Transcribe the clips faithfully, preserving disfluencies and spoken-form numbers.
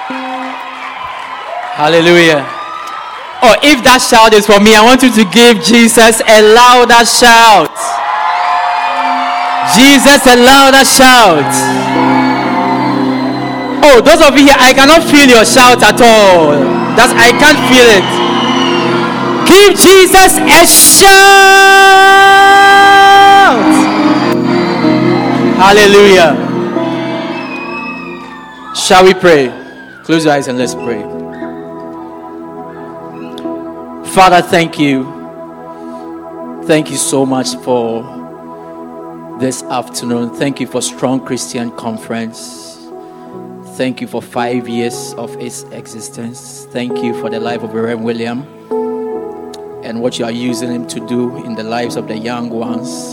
Hallelujah. Oh, if that shout is for me, I want you to give Jesus a louder shout. Jesus, a louder shout. Oh, those of you here, I cannot feel your shout at all. That's, I can't feel it. Give Jesus a shout. Hallelujah. Shall we pray? Close your eyes and let's pray. Father, thank you. Thank you so much for this afternoon. Thank you for Strong Christian Conference. Thank you for five years of its existence. Thank you for the life of Reverend William and what you are using him to do in the lives of the young ones.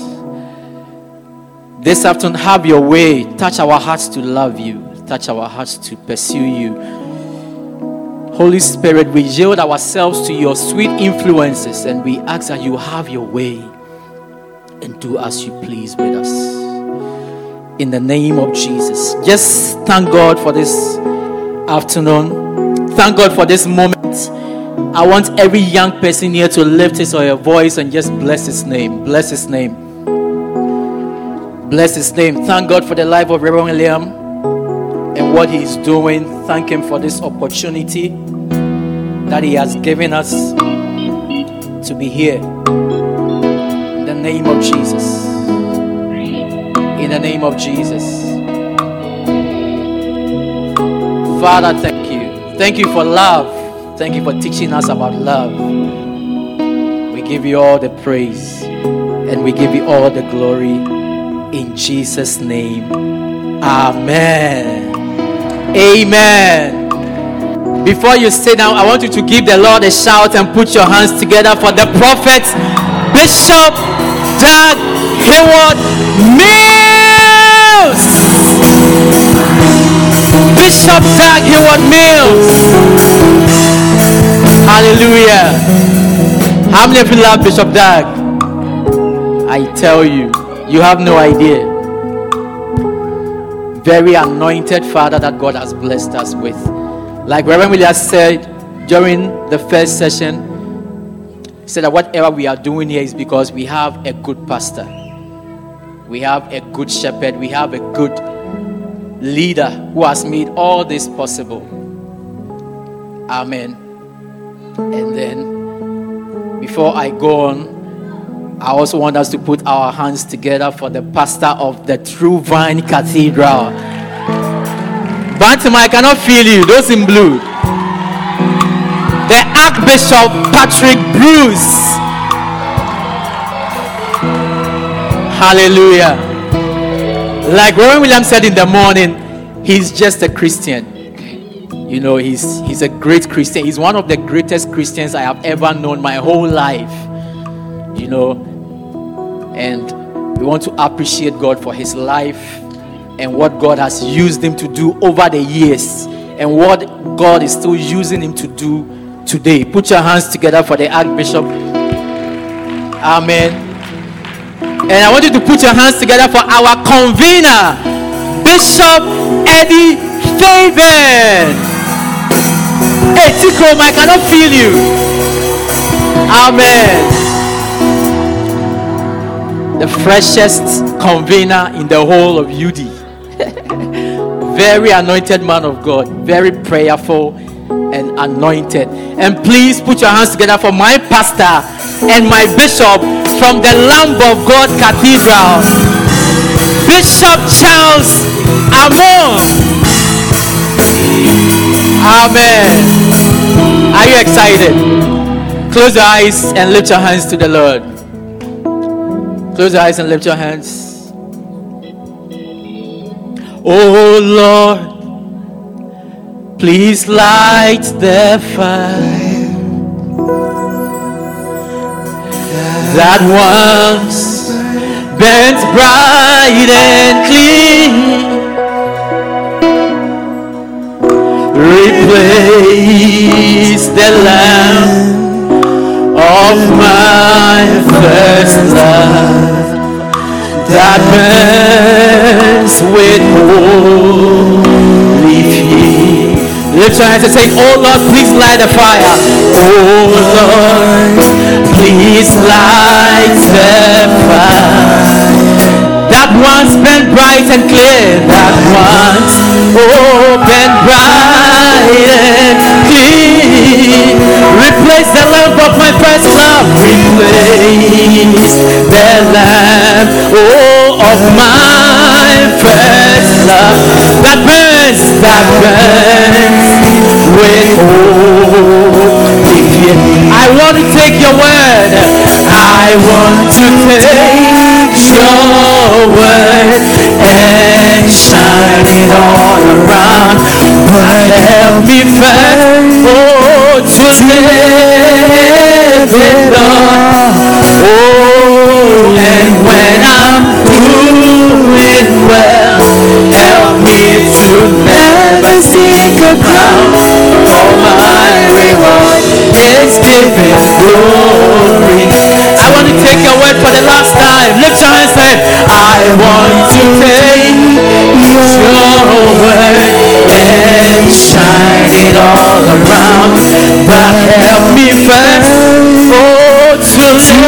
This afternoon, have your way. Touch our hearts to love you. Touch our hearts to pursue you. Holy Spirit, we yield ourselves to your sweet influences and we ask that you have your way and do as you please with us. In the name of Jesus. Just thank God for this afternoon. Thank God for this moment. I want every young person here to lift his or her voice and just bless his name. Bless his name. Bless his name. Thank God for the life of Reverend William and what he is doing. Thank him for this opportunity that he has given us to be here. In the name of Jesus. In the name of Jesus. Father, thank you. Thank you for love. Thank you for teaching us about love. We give you all the praise and we give you all the glory in Jesus' name. Amen. Amen. Before you sit down, I want you to give the Lord a shout and put your hands together for the prophet, Bishop Doug Hayward Mills. Bishop Doug Hayward Mills. Hallelujah. How many of you love Bishop Doug? I tell you, you have no idea. Very anointed father that God has blessed us with. Like Reverend William said during the first session, he said that whatever we are doing here is because we have a good pastor. We have a good shepherd. We have a good leader who has made all this possible. Amen. And then, before I go on, I also want us to put our hands together for the pastor of the True Vine Cathedral. Bantam, I cannot feel you. Those in blue. The Archbishop Patrick Bruce. Hallelujah. Like Reverend William said in the morning, he's just a Christian. You know, he's he's a great Christian. He's one of the greatest Christians I have ever known my whole life. You know, and we want to appreciate God for his life and what God has used him to do over the years and what God is still using him to do today. Put your hands together for the Archbishop. Amen. And I want you to put your hands together for our convener, Bishop Eddie Fabian. Hey, Tico, I cannot feel you. Amen. The freshest convener in the whole of U D. Very anointed man of God. Very prayerful and anointed. And please put your hands together for my pastor and my bishop from the Lamb of God Cathedral, Bishop Charles Amon. Amen. Are you excited? Close your eyes and lift your hands to the Lord. Close your eyes and lift your hands. Oh Lord, please light the fire that once burnt bright and clean. Replace the lamp of my first love that burns with holy fear. Lift your hands and say, oh Lord, please light the fire. Oh Lord, please light the fire. That once been bright and clear. That once, oh, been bright and clear. Replace the lamp of my first love. Replace the lamp, oh, of my first love. That burns, that burns with hope. I want to take your word. I want to take your word and shine it all around. But help me first, oh, to live it all. Oh, and when I'm doing well, help me to never seek a crown. For my reward is giving glory. I want to take your word for the last time. Lift your hands and say, I want to take your word and shine it all around. But help me first, oh, to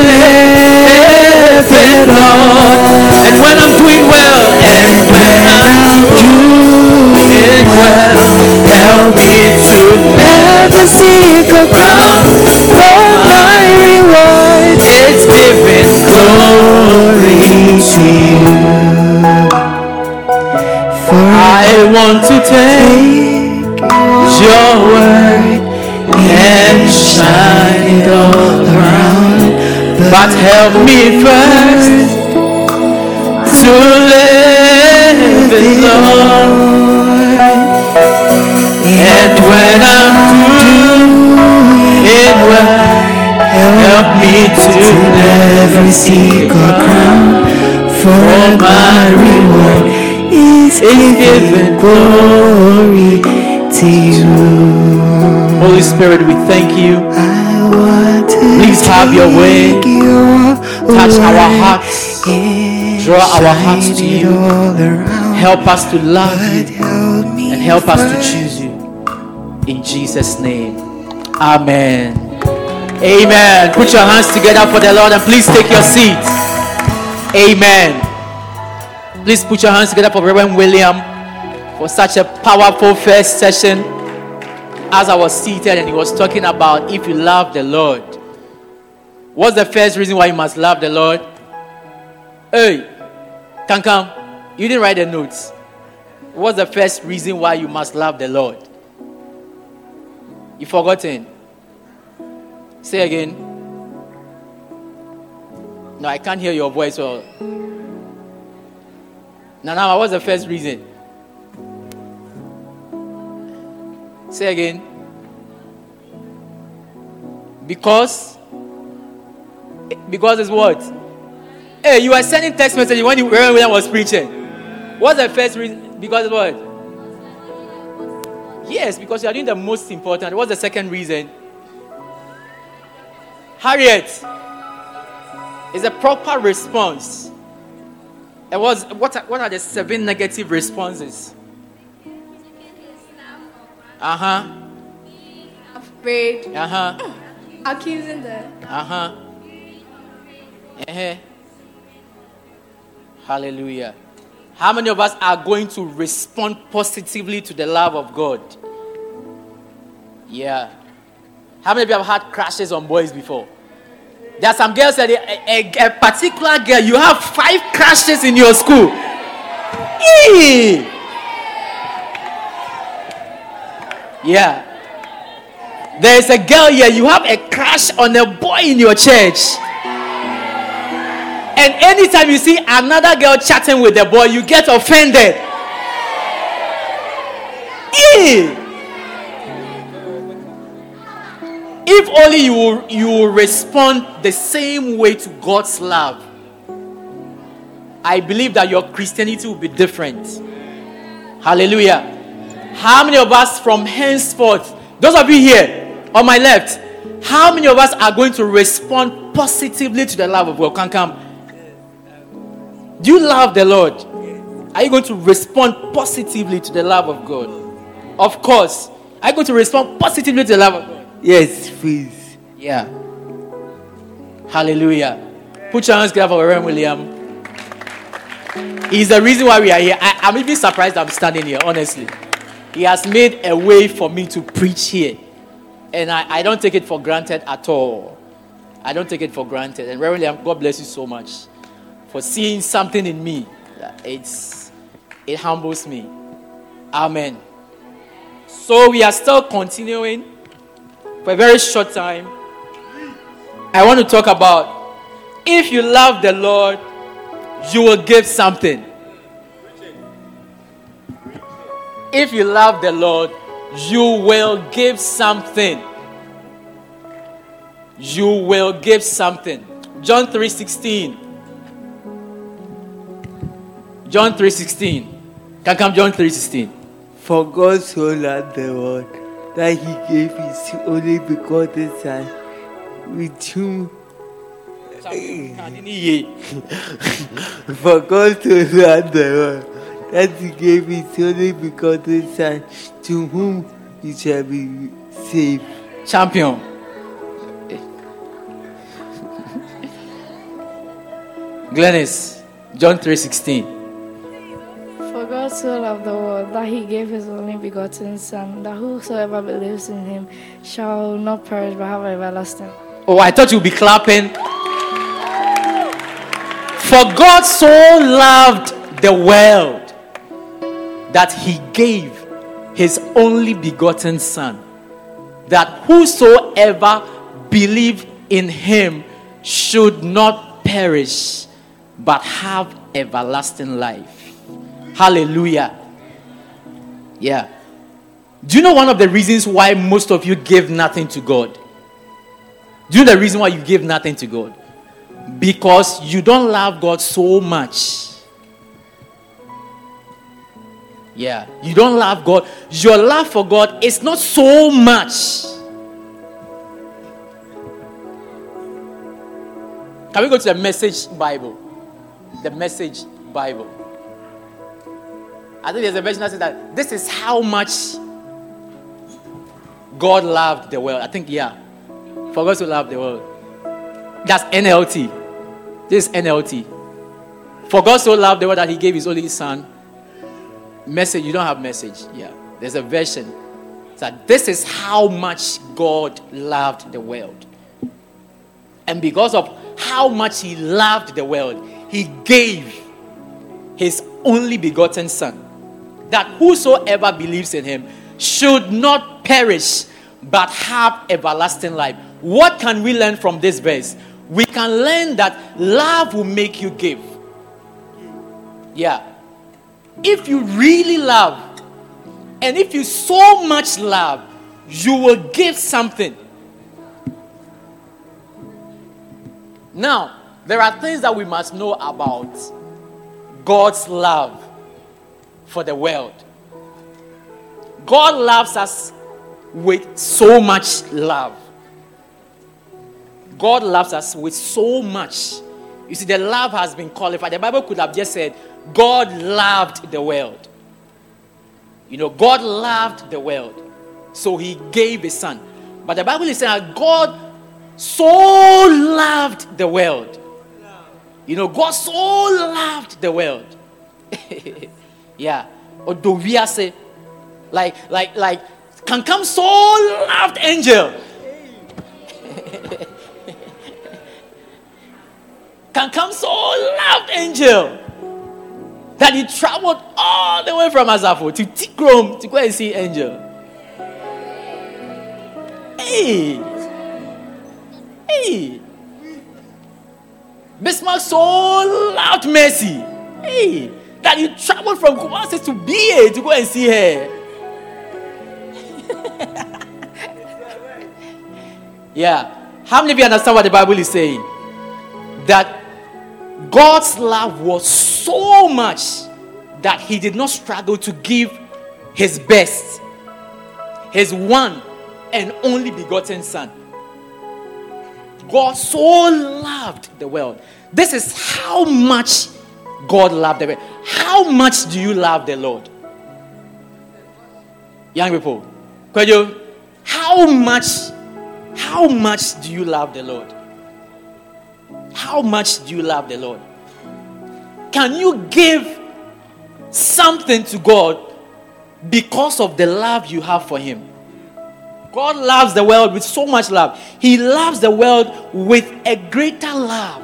live it all. And when I'm doing well, and when I'm doing well, help me to never seek a crown. For my reward is giving glory to you. For I want to take your word and shine it all around. But help me first to live it, Lord. And when I'm doing it well, help me to never seek a crown. For my reward is giving glory to you. Holy Spirit, we thank you. I want to Please have your way. Touch our hearts. Draw our hearts to you. Help us to love you and help us to choose you. In Jesus' name. Amen. Amen. Put your hands together for the Lord and please take your seat. Amen. Please put your hands together for Reverend William for such a powerful first session. As I was seated and he was talking about if you love the Lord. What's the first reason why you must love the Lord? Hey, Kankam, you didn't write the notes. What's the first reason why you must love the Lord? You forgotten? Say again. No, I can't hear your voice. So, Nana, what's the first reason? Say again. Because? Because it's what? Hey, you were sending text messages when you when William was preaching. What's the first reason? Because it's what? Yes, because you are doing the most important. What's the second reason? Harriet, is a proper response. It was what? Are, what are the seven negative responses? Uh huh. Afraid. Uh huh. Accusing them. Uh huh. Uh-huh. Hallelujah. How many of us are going to respond positively to the love of God? Yeah. How many of you have had crushes on boys before? There are some girls that a, a, a particular girl, you have five crushes in your school. Eee! Yeah. There is a girl here, you have a crush on a boy in your church. And anytime you see another girl chatting with a boy, you get offended. Eee! If only you will, you will respond the same way to God's love, I believe that your Christianity will be different. Hallelujah. How many of us from henceforth, those of you here on my left, how many of us are going to respond positively to the love of God? Can come. Do you love the Lord? Are you going to respond positively to the love of God? Of course. Are you going to respond positively to the love of God? Yes, please. Yeah. Hallelujah. Put your hands together for Reverend William. He's the reason why we are here. I, I'm even surprised I'm standing here, honestly. He has made a way for me to preach here. And I, I don't take it for granted at all. I don't take it for granted. And Reverend William, God bless you so much for seeing something in me. It's, it humbles me. Amen. So we are still continuing for a very short time. I want to talk about if you love the Lord, you will give something. If you love the Lord, you will give something. You will give something. John three sixteen. John three sixteen. Can come John three sixteen. For God so loved the world that he gave his only begotten Son, with whom for God so loved the world that he gave his only begotten Son, to whom he shall be saved. Champion. Glennis, John three sixteen. For God so loved the world that he gave his only begotten Son, that whosoever believes in him shall not perish but have everlasting. Oh, I thought you'd be clapping. For God so loved the world that he gave his only begotten Son, that whosoever believe in him should not perish but have everlasting life. Hallelujah. Yeah. Do you know one of the reasons why most of you give nothing to God? Do you know the reason why you give nothing to God? Because you don't love God so much. Yeah. You don't love God. Your love for God is not so much. Can we go to the Message Bible? The Message Bible. I think there's a version that says that this is how much God loved the world. I think, yeah. For God to love the world. That's N L T. This is N L T. For God so loved the world that he gave his only Son. Message, you don't have Message. Yeah. There's a version that this is how much God loved the world. And because of how much he loved the world, he gave his only begotten Son, that whosoever believes in him should not perish but have everlasting life. What can we learn from this verse? We can learn that love will make you give. Yeah. If you really love, and if you so much love, you will give something. Now, there are things that we must know about God's love for the world. God loves us with so much love. God loves us with so much. You see, the love has been qualified. The Bible could have just said, God loved the world. You know, God loved the world. So he gave his Son. But the Bible is saying that God so loved the world. You know, God so loved the world. Yeah. Or do we say, like, like, like, can come so loved angel. Can come so loved angel that he traveled all the way from Azafo to Tikrom to go and see angel. Hey. Hey. Bismarck so loved Mercy. Hey. That you traveled from Kumasi to B A to go and see her. Yeah. How many of you understand what the Bible is saying? That God's love was so much that he did not struggle to give his best, his one and only begotten Son. God so loved the world. This is how much God loved the world. How much do you love the Lord? Young people, Kwejo, how much, how much do you love the Lord? How much do you love the Lord? Can you give something to God because of the love you have for Him? God loves the world with so much love. He loves the world with a greater love.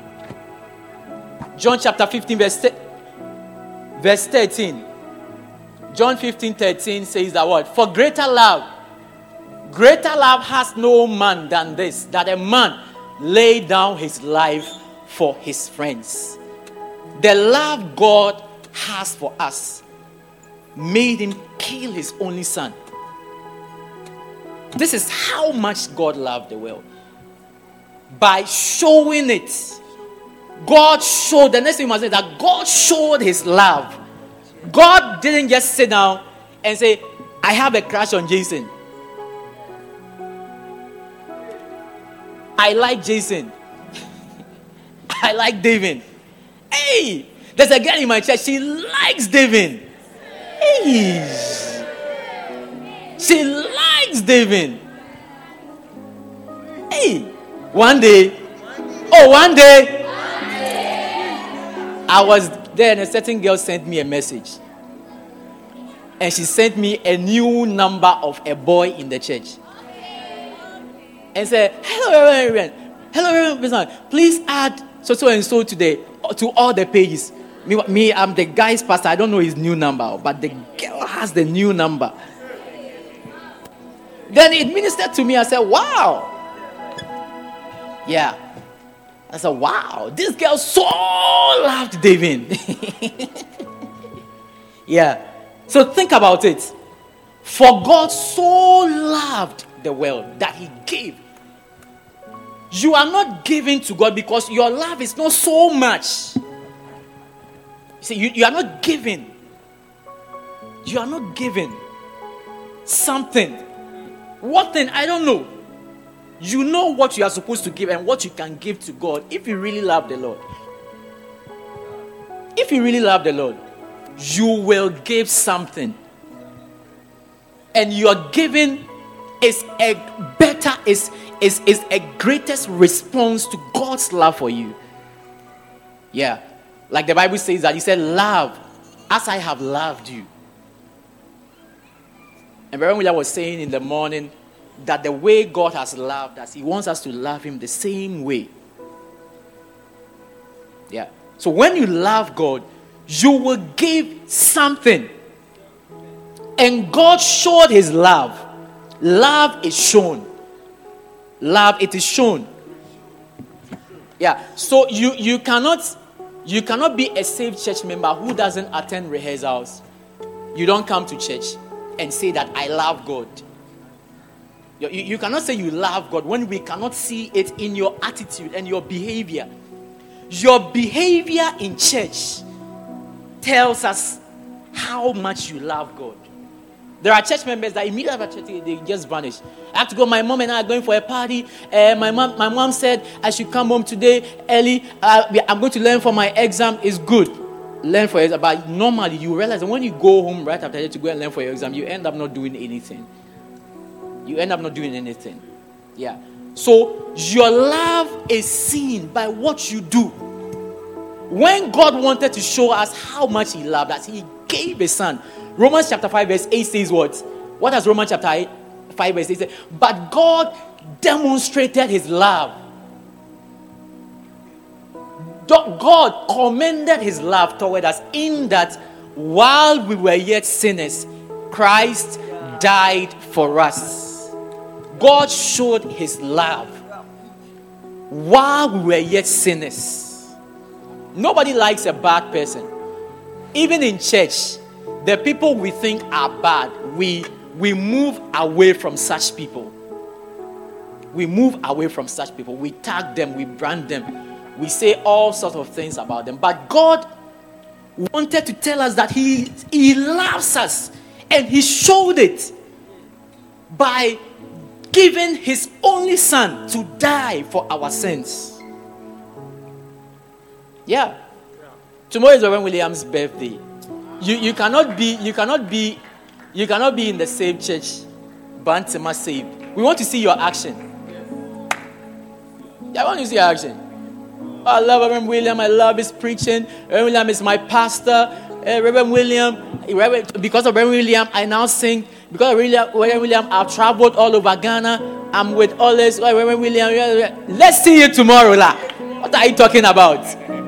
John chapter fifteen, verse, verse thirteen. John fifteen, thirteen says that word. For greater love, greater love has no man than this, that a man lay down his life for his friends. The love God has for us made Him kill His only Son. This is how much God loved the world. By showing it. God showed, the next thing you must say that God showed His love. God didn't just sit down and say, I have a crush on Jason. I like Jason. I like David. Hey, there's a girl in my church, she likes David. Hey. She likes David. Hey, one day, oh, one day, I was there and a certain girl sent me a message. And she sent me a new number of a boy in the church. And said, hello, Reverend. Hello, Reverend. Please add so so and so today to all the pages. Me, me, I'm the guy's pastor. I don't know his new number, but the girl has the new number. Then it ministered to me. I said, wow. Yeah. I said, wow. This girl so loved David. Yeah. So think about it. For God so loved the world that He gave. You are not giving to God because your love is not so much. You see, you, you are not giving. You are not giving something. What thing? I don't know. You know what you are supposed to give and what you can give to God if you really love the Lord. If you really love the Lord, you will give something. And your giving is a better, is, is, is a greatest response to God's love for you. Yeah. Like the Bible says that He said, love as I have loved you. And Reverend William was saying in the morning that the way God has loved us, He wants us to love Him the same way. Yeah. So when you love God, you will give something. And God showed His love. Love is shown. Love, it is shown. Yeah. So you, you cannot you cannot be a saved church member who doesn't attend rehearsals. You don't come to church and say that I love God. You, you, you cannot say you love God when we cannot see it in your attitude and your behavior. Your behavior in church tells us how much you love God. There are church members that immediately after church, they just vanish. I have to go. My mom and I are going for a party. Uh, my mom, my mom said I should come home today early. Uh, I'm going to learn for my exam. It's good. Learn for it. But normally you realize that when you go home right after to go and learn for your exam, you end up not doing anything. You end up not doing anything. Yeah. So your love is seen by what you do. When God wanted to show us how much He loved us, He gave His Son. Romans chapter five verse eight says what? What does Romans chapter five verse eight say? But God demonstrated His love. God commended His love toward us in that while we were yet sinners, Christ died for us. God showed His love while we were yet sinners. Nobody likes a bad person. Even in church, the people we think are bad, we, we move away from such people. We move away from such people. We tag them, we brand them. We say all sorts of things about them. But God wanted to tell us that He, he loves us. And He showed it by giving His only Son to die for our sins. Yeah. Tomorrow is Reverend William's birthday. You, you cannot be you cannot be you cannot be in the same church Bantama saved. We want to see your action. Yeah, I want to see your action. I love Reverend William. I love his preaching. Reverend William is my pastor. Uh, Reverend William, Reverend, because of Reverend William, I now sing. Because of Reverend William, I've traveled all over Ghana. I'm with all this. Reverend William, let's see you tomorrow. La. What are you talking about?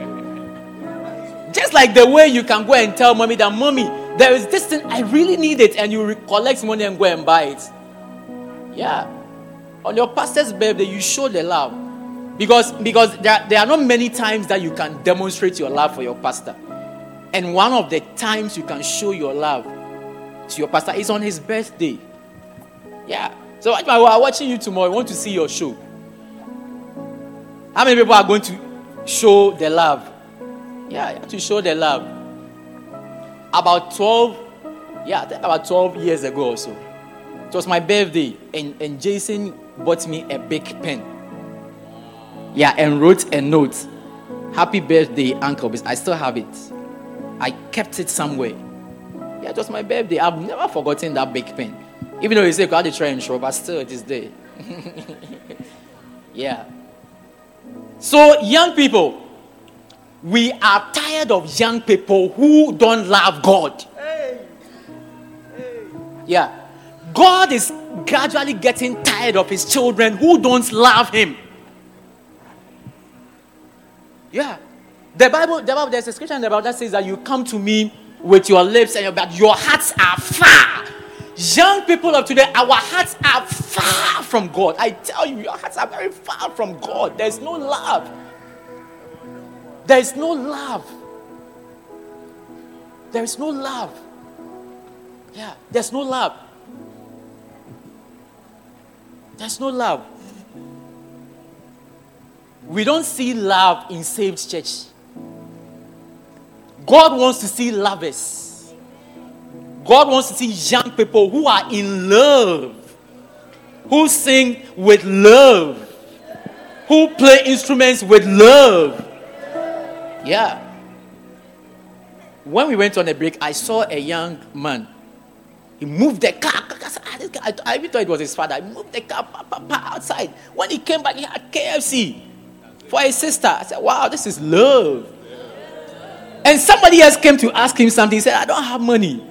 Just like the way you can go and tell mommy that, mommy, there is this thing, I really need it, and you collect money and go and buy it. Yeah. On your pastor's birthday, you show the love. Because, because there, there are not many times that you can demonstrate your love for your pastor. And one of the times you can show your love to your pastor is on his birthday. Yeah. So if I were watching you tomorrow, I want to see your show. How many people are going to show the love? Yeah, you have to show the love. About twelve, yeah, I think about twelve years ago or so. It was my birthday, and, and Jason bought me a big pen. Yeah, and wrote a note. Happy birthday, Uncle. I still have it. I kept it somewhere. Yeah, it was my birthday. I've never forgotten that big pen. Even though you say, I had to try and show, but still it is there. Yeah. So, young people, we are tired of young people who don't love God. Hey. Hey. Yeah. God is gradually getting tired of his children who don't love him. Yeah. The Bible, the Bible, there's a scripture in the Bible that says that you come to me with your lips and your but your hearts are far. Young people of today, our hearts are far from God. I tell you, your hearts are very far from God. There's no love. There's no love. There's no love. Yeah, there's no love. There's no love. We don't see love in Saved Church. God wants to see lovers. God wants to see young people who are in love, who sing with love, who play instruments with love. Yeah. When we went on a break, I saw a young man. He moved the car. I even thought it was his father. He moved the car outside. When he came back, he had K F C for his sister. I said, wow, this is love. And somebody else came to ask him something. He said, I don't have money.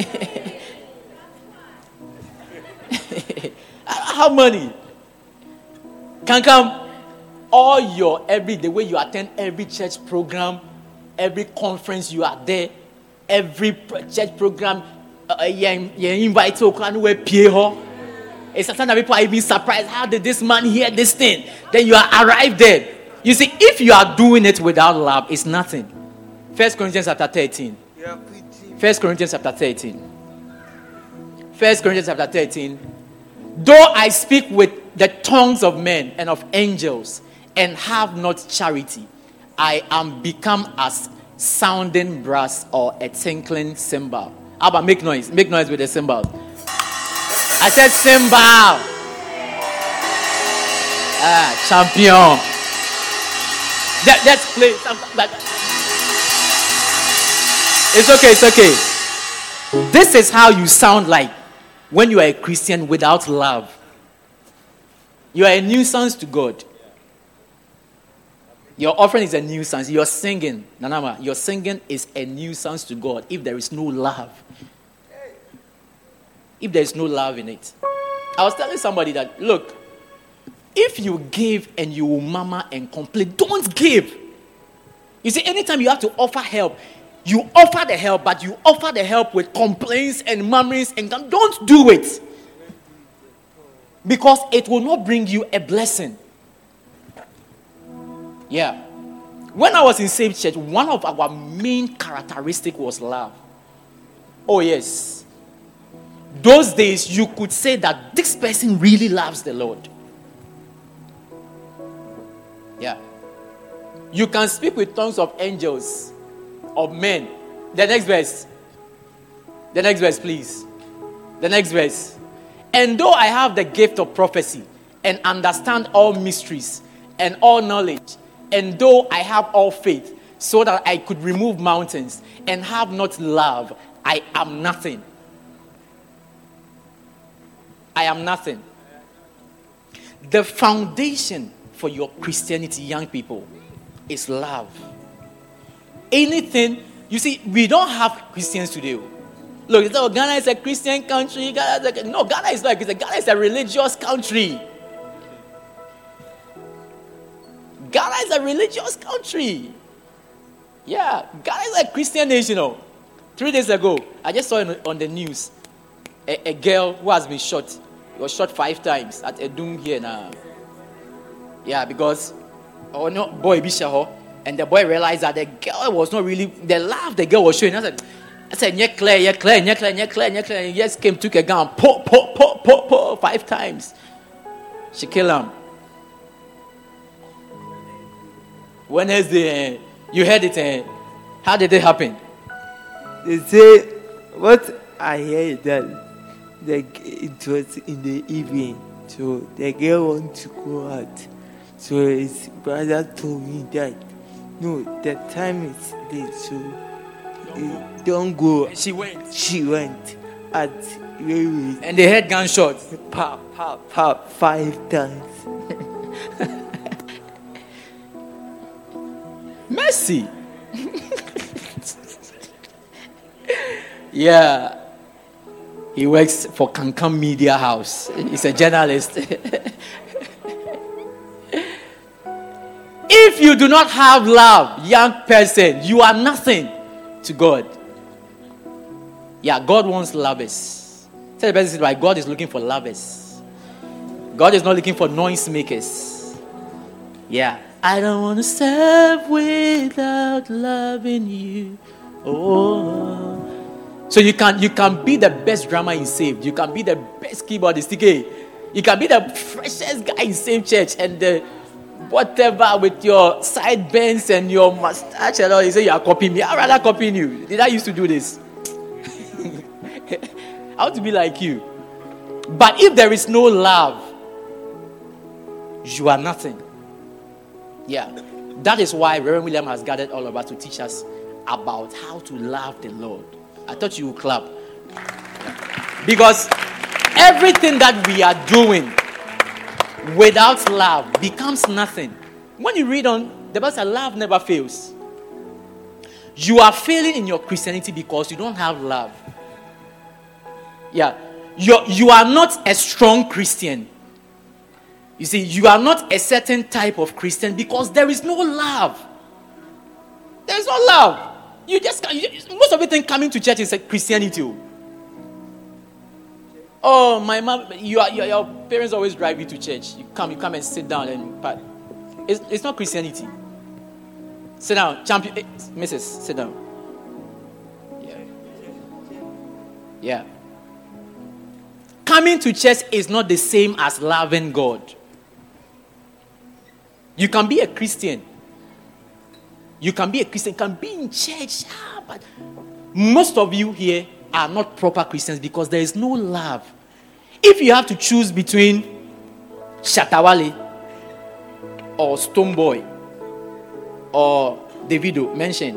I don't have money. Can come all your every the way you attend every church program, every conference you are there, every church program uh, you invite to it's sometimes that people are even surprised. How did this man hear this thing? Then you are arrived there. You see, if you are doing it without love, it's nothing. First Corinthians chapter thirteen. First Corinthians chapter thirteen. First Corinthians chapter thirteen. Though I speak with the tongues of men and of angels and have not charity, I am become as sounding brass or a tinkling cymbal. How about make noise? Make noise with the cymbal. I said cymbal. Ah, champion. That, let's play something like that. It's okay, it's okay. This is how you sound like when you are a Christian without love. You are a nuisance to God. Your offering is a nuisance. Your singing, Nanama, your singing is a nuisance to God if there is no love. If there is no love in it. I was telling somebody that, look, if you give and you will murmur and complain, don't give. You see, anytime you have to offer help, you offer the help, but you offer the help with complaints and murmurings, and don't do it. Because it will not bring you a blessing. Yeah. When I was in Saved Church, one of our main characteristics was love. Oh, yes. Those days, you could say that this person really loves the Lord. Yeah. You can speak with tongues of angels, of men. The next verse. The next verse, please. The next verse. And though I have the gift of prophecy and understand all mysteries and all knowledge, and though I have all faith so that I could remove mountains and have not love, I am nothing. I am nothing. The foundation for your Christianity, young people, is love. Anything, you see, we don't have Christians today. Look, it's, oh, Ghana is a Christian country. Ghana is a, no, Ghana is not. Ghana is a religious country. Ghana is a religious country. Yeah, Ghana is a Christian nation. Oh. Three days ago, I just saw it on the news. A, a girl who has been shot. Was shot five times at Edum here now. Yeah, because oh no, boy Bishaho, and the boy realized that the girl was not really the love the girl was showing. I said, I said, yeah, Claire, yeah, Claire, yeah, Claire, yeah, Claire, yeah, Claire. And he just came, took a gun, po, po, po, po, po, five times. She killed him. Wednesday, uh, you heard it. Uh, how did it happen? They say, what I heard that. Like it was in the evening, so the girl wanted to go out. So his brother told me that no, the time is late, so uh, don't go. She went. She went at railway. And they heard gunshots. Pop, pop, pop, five times. Mercy. Yeah. He works for Kankan Media House. He's a journalist. If you do not have love, young person, you are nothing to God. Yeah, God wants lovers. Tell the person, right? God is looking for lovers. God is not looking for noise makers. Yeah. I don't want to serve without loving you. Oh. So you can you can be the best drummer in Saved. You can be the best keyboardist. Okay? You can be the freshest guy in Saved Church and the whatever with your sideburns and your mustache and all. You say you are copying me. I'd rather copy you. Did I used to do this? I want to be like you. But if there is no love, you are nothing. Yeah. That is why Reverend William has gathered all of us to teach us about how to love the Lord. I thought you would clap. Because everything that we are doing without love becomes nothing. When you read on, the Bible says love never fails. You are failing in your Christianity because you don't have love. Yeah. You're, you are not a strong Christian. You see, you are not a certain type of Christian because there is no love. There is no love. You just you, most of the thing coming to church is like Christianity. Oh, my mom, you are, you, your parents always drive you to church. You come, you come and sit down, and but it's, it's not Christianity. Sit down, champion, eh, Missus Sit down. Yeah, yeah. Coming to church is not the same as loving God. You can be a Christian. You can be a Christian, can be in church, ah, but most of you here are not proper Christians because there is no love. If you have to choose between Shatawale or Stonebwoy or Davido, mention.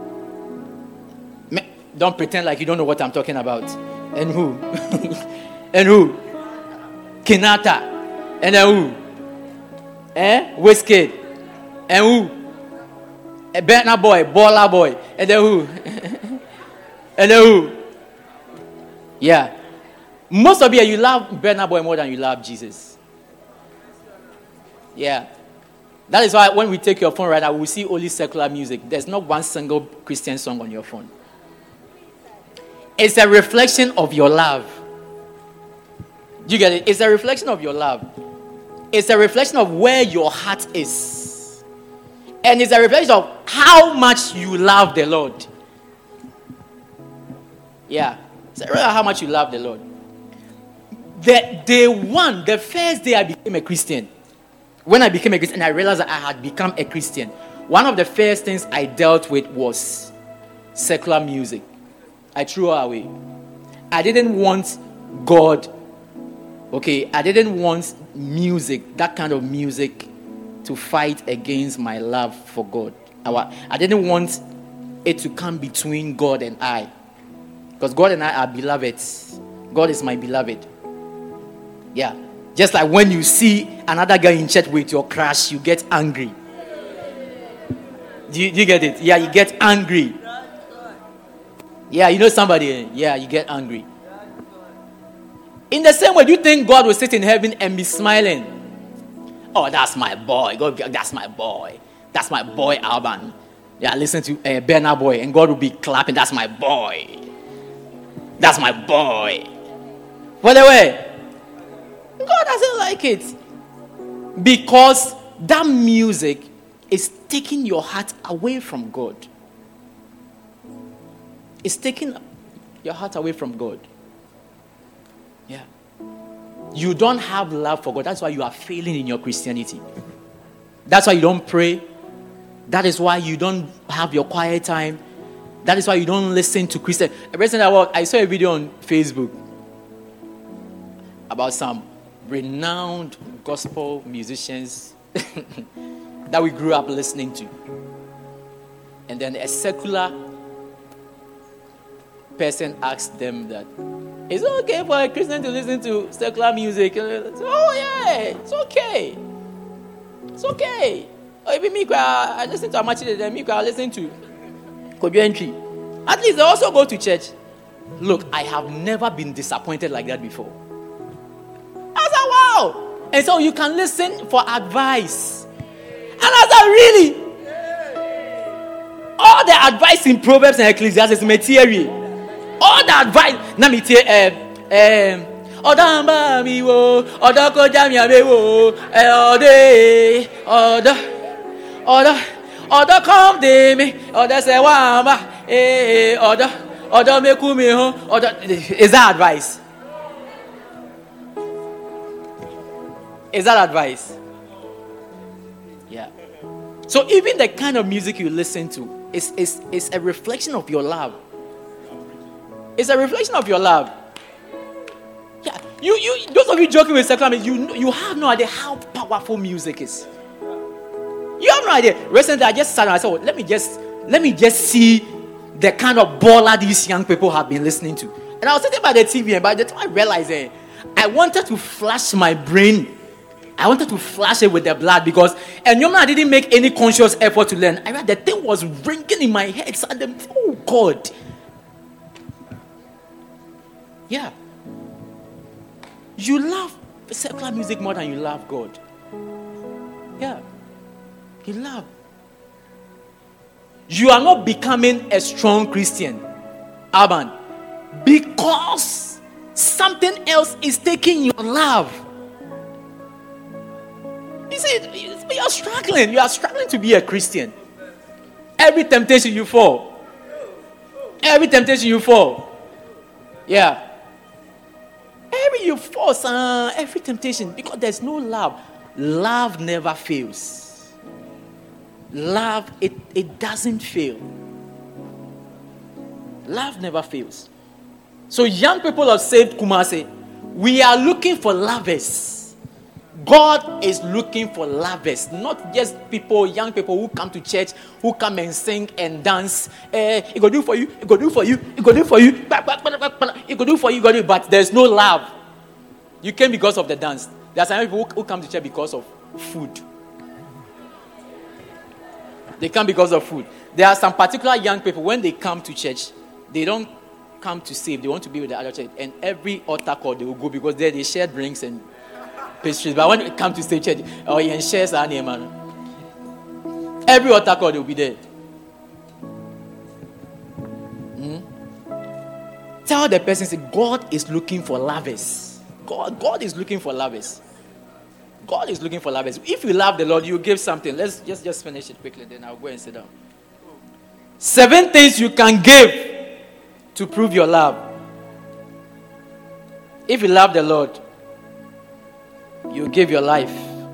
Me- don't pretend like you don't know what I'm talking about. And who? And who? Kinata. And then who? Eh? Wizkid. And who? A Burna Boy, Baller Boy, and then who? And then who? Yeah. Most of you, you love Burna Boy more than you love Jesus. Yeah. That is why when we take your phone right now, we see only secular music. There's not one single Christian song on your phone. It's a reflection of your love. Do you get it? It's a reflection of your love. It's a reflection of where your heart is. And it's a reflection of how much you love the Lord. Yeah. It's a reflection of how much you love the Lord. The day one, the first day I became a Christian, when I became a Christian, I realized that I had become a Christian. One of the first things I dealt with was secular music. I threw her away. I didn't want God. Okay, I didn't want music, that kind of music, to fight against my love for God. I, I didn't want it to come between God and I. Because God and I are beloved. God is my beloved. Yeah. Just like when you see another guy in church with your crush, you get angry. Do you, do you get it? Yeah, you get angry. Yeah, you know somebody. Yeah, you get angry. In the same way, do you think God will sit in heaven and be smiling? Oh, that's my boy. God, that's my boy. That's my boy, Alban. Yeah, listen to uh, Bernard Boy, and God will be clapping. That's my boy. That's my boy. By the way, God doesn't like it. Because that music is taking your heart away from God. It's taking your heart away from God. Yeah. You don't have love for God. That's why you are failing in your Christianity. That's why you don't pray. That is why you don't have your quiet time. That is why you don't listen to Christian. Recently, I saw a video on Facebook about some renowned gospel musicians that we grew up listening to. And then a secular person asked them that, is it okay for a Christian to listen to secular music? Oh yeah, it's okay. It's okay. Or even me, I listen to Amachi, me, I listen to Kobe Entry. At least they also go to church. Look, I have never been disappointed like that before. I was like, wow. And so you can listen for advice. And I was like, really? All the advice in Proverbs and Ecclesiastes is material. All the advice. Now me tell um Odamba mi wo, Odoko jamia me wo, Ode, Oda, Oda, Oda come de me, Oda say wamba, eh, Oda, Oda me kumi ho, Oda. Is that advice? Is that advice? Yeah. So even the kind of music you listen to is is is a reflection of your love. It's a reflection of your love. Yeah, you, you, those of you joking with secular music, you, you have no idea how powerful music is. You have no idea. Recently, I just sat and I said, oh, let me just, let me just see the kind of baller these young people have been listening to. And I was sitting by the T V, and by the time I realized, eh, I wanted to flash my brain. I wanted to flash it with the blood because, and you know, I didn't make any conscious effort to learn. I read the thing was ringing in my head. So I, oh God. Yeah. You love secular music more than you love God. Yeah. You love. You are not becoming a strong Christian, Alban, because something else is taking your love. You see, you are struggling. You are struggling to be a Christian. Every temptation you fall. Every temptation you fall. Yeah. Every you force, uh, every temptation, because there's no love. Love never fails. Love, it, it doesn't fail. Love never fails. So young people of saved Kumasi, we are looking for lovers. God is looking for lovers, not just people, young people who come to church, who come and sing and dance. Eh, it go do for you, it go do for you, it go do for you, it go do for you, go do, but there's no love. You came because of the dance. There are some people who, who come to church because of food. They come because of food. There are some particular young people, when they come to church, they don't come to save. They want to be with the other church. And every altar call, they will go because there they share drinks and pastries. But when they come to save church, oh, you share our name, man. Every altar call, they will be there. Hmm? Tell the person, say, God is looking for lovers. God, God is looking for lovers. God is looking for lovers. If you love the Lord, you give something. Let's just, just finish it quickly, then I'll go and sit down. Seven things you can give to prove your love. If you love the Lord, you give your life.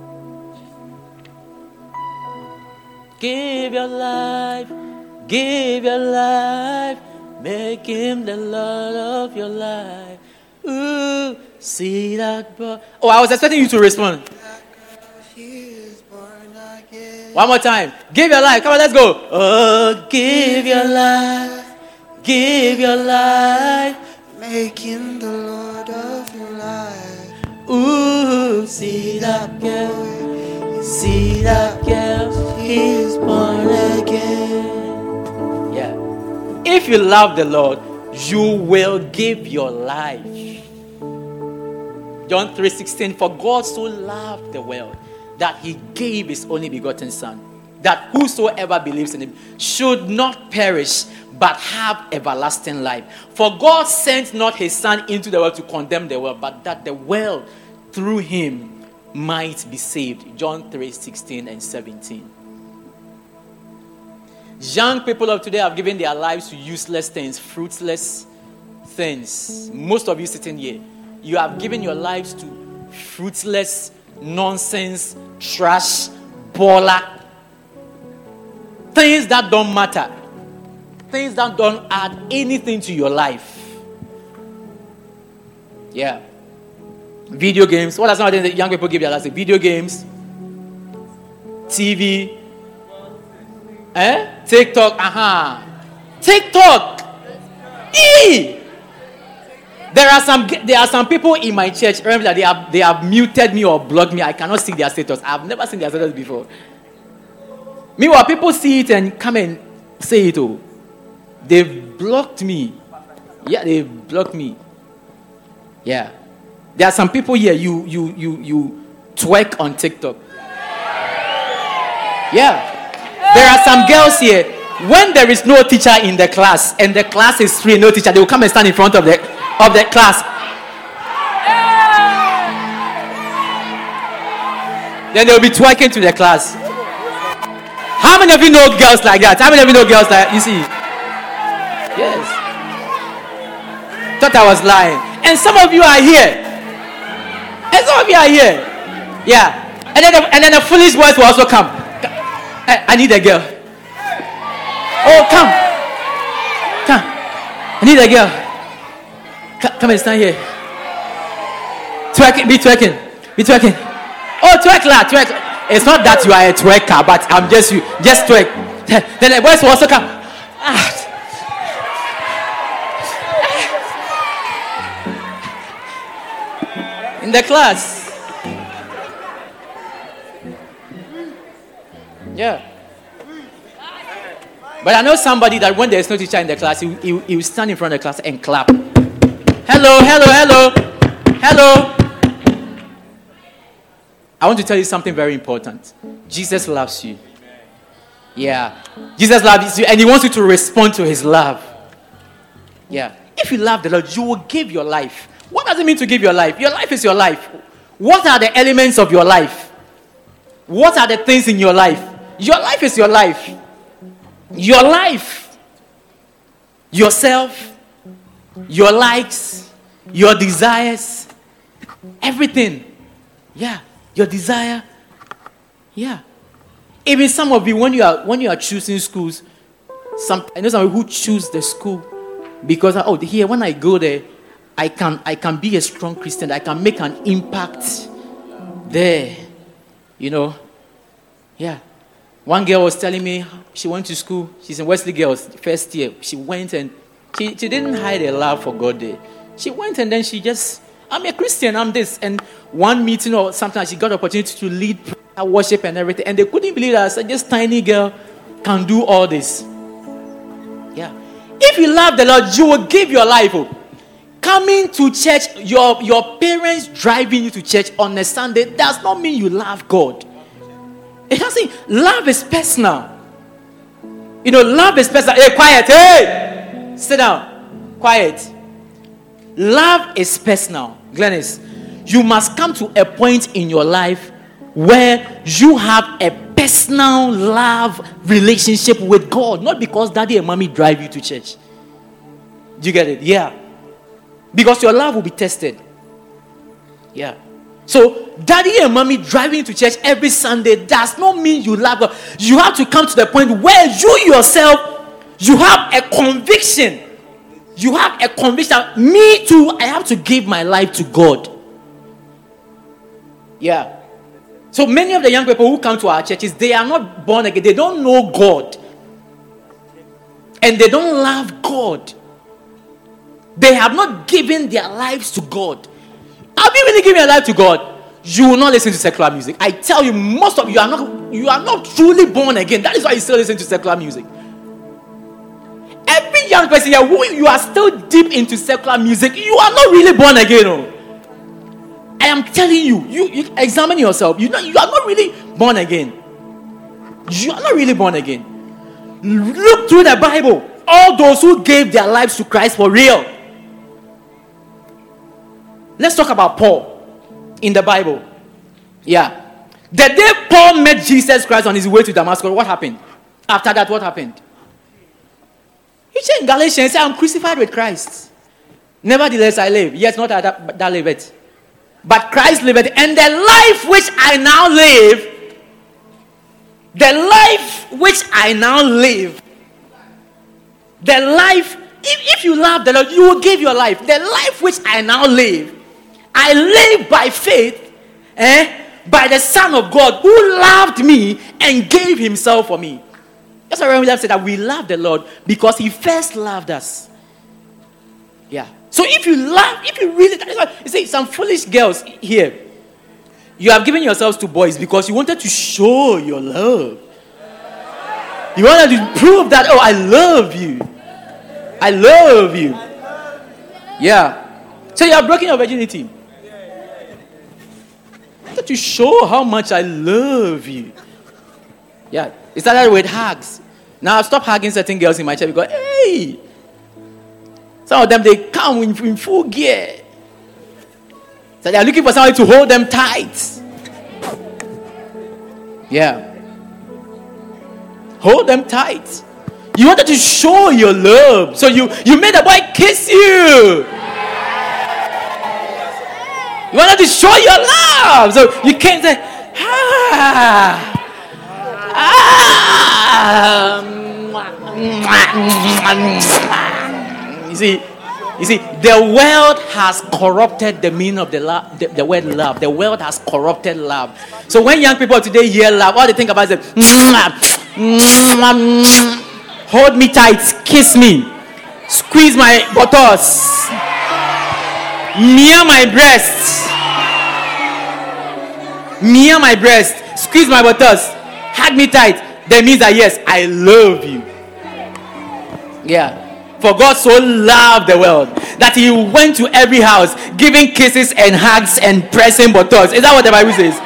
Give your life. Give your life. Make him the Lord of your life. Ooh, see that boy. Oh, I was expecting you to respond. One more time. Give your life. Come on, let's go. Oh, give your life. Give your life. Make him the Lord of your life. Ooh. girl, see that girl, see that girl, he's born again. Yeah. If you love the Lord, you will give your life. John three sixteen, for God so loved the world that he gave his only begotten Son, that whosoever believes in him should not perish, but have everlasting life. For God sent not his Son into the world to condemn the world, but that the world through him might be saved. John three sixteen and seventeen. Young people of today have given their lives to useless things, fruitless things. Most of you sitting here, you have given your lives to fruitless, nonsense, trash, baller, things that don't matter, things that don't add anything to your life. Yeah. Video games. What are some of the young people give their lives to? Video games, T V, eh? TikTok. Aha. Uh-huh. TikTok. E. There are some there are some people in my church. Remember that they have they have muted me or blocked me. I cannot see their status. I've never seen their status before. Meanwhile, people see it and come and say it. Oh, they've blocked me. Yeah, they've blocked me. Yeah, there are some people here. You you you you twerk on TikTok. Yeah, there are some girls here. When there is no teacher in the class and the class is free, no teacher, they will come and stand in front of the of the class. Then they will be twerking to the class. How many of you know girls like that? How many of you know girls like that? You see? Yes. Thought I was lying. And some of you are here. And some of you are here. Yeah. And then the, and then the foolish boys will also come. I, I need a girl. Oh, come. Come. I need a girl. Come, come and stand here. Twerking. Be twerking. Be twerking. Oh, twerk la, twerk. It's not that you are a twerker, but I'm just you. Just twerk. Then the boys will also come. Ah. In the class. Yeah. But I know somebody that when there's no teacher in the class, he, he, he will stand in front of the class and clap. Hello, hello, hello. Hello. I want to tell you something very important. Jesus loves you. Yeah. Jesus loves you and he wants you to respond to his love. Yeah. If you love the Lord, you will give your life. What does it mean to give your life? Your life is your life. What are the elements of your life? What are the things in your life? Your life is your life. Your life. Yourself. Your likes. Your desires. Everything. Yeah. Your desire. Yeah. Even some of you, when you are when you are choosing schools, some I know some people who choose the school because oh here when I go there, I can I can be a strong Christian. I can make an impact there. You know. Yeah. One girl was telling me she went to school. She's in Wesley Girls, first year. She went and she, she didn't hide her love for God there. She went and then she just, I'm a Christian, I'm this. And one meeting or sometimes she got the opportunity to lead prayer, worship and everything. And they couldn't believe that such a tiny girl can do all this. Yeah. If you love the Lord, you will give your life up. Coming to church, your, your parents driving you to church on a Sunday does not mean you love God. It doesn't. Love is personal. You know, love is personal. Hey, quiet. Hey, sit down. Quiet. Love is personal. Glennis, you must come to a point in your life where you have a personal love relationship with God. Not because daddy and mommy drive you to church. Do you get it? Yeah. Because your love will be tested. Yeah. So, daddy and mommy driving you to church every Sunday does not mean you love God. You have to come to the point where you yourself, you have a conviction. You have a conviction. Me too, I have to give my life to God. Yeah. So, many of the young people who come to our churches, they are not born again. They don't know God. And they don't love God. They have not given their lives to God. Have you really given your life to God? you will not listen to secular music. I tell you, most of you are not you are not truly born again. That is why you still listen to secular music. Every young person here, who you are still deep into secular music, you are not really born again. Oh. I am telling you, you, you examine yourself. You know, you are not really born again. You are not really born again. Look through the Bible. All those who gave their lives to Christ for real. Let's talk about Paul in the Bible. Yeah. The day Paul met Jesus Christ on his way to Damascus, what happened? After that, what happened? He said in Galatians, he said, I'm crucified with Christ. Nevertheless, I live. Yes, not I that, that live it. But Christ liveth. And the life which I now live, the life which I now live, the life, if, if you love the Lord, you will give your life. The life which I now live, I live by faith, eh, by the Son of God who loved me and gave himself for me. That's why we have said that we love the Lord because he first loved us. Yeah. So if you love, if you really, that is why you see some foolish girls here, you have given yourselves to boys because you wanted to show your love. You wanted to prove that, oh, I love you. I love you. Yeah. So you are breaking your virginity. I wanted to show how much I love you. Yeah. It started with hugs. Now I've stopped hugging certain girls in my church because, hey, some of them, they come in, in full gear. So they are looking for somebody to hold them tight. Yeah. Hold them tight. You wanted to show your love. So you, you made the boy kiss you. You wanted to show your love. So you can't say, ah. Ah. You see, you see, the world has corrupted the meaning of the, love, the, the word love. The world has corrupted love. So when young people today hear love, all they think about is, hold me tight, kiss me, squeeze my buttocks, near my breast, near my breast, squeeze my buttocks, hug me tight. That means that yes, I love you. Yeah. For God so loved the world that he went to every house giving kisses and hugs and pressing buttocks. Is that what the Bible says?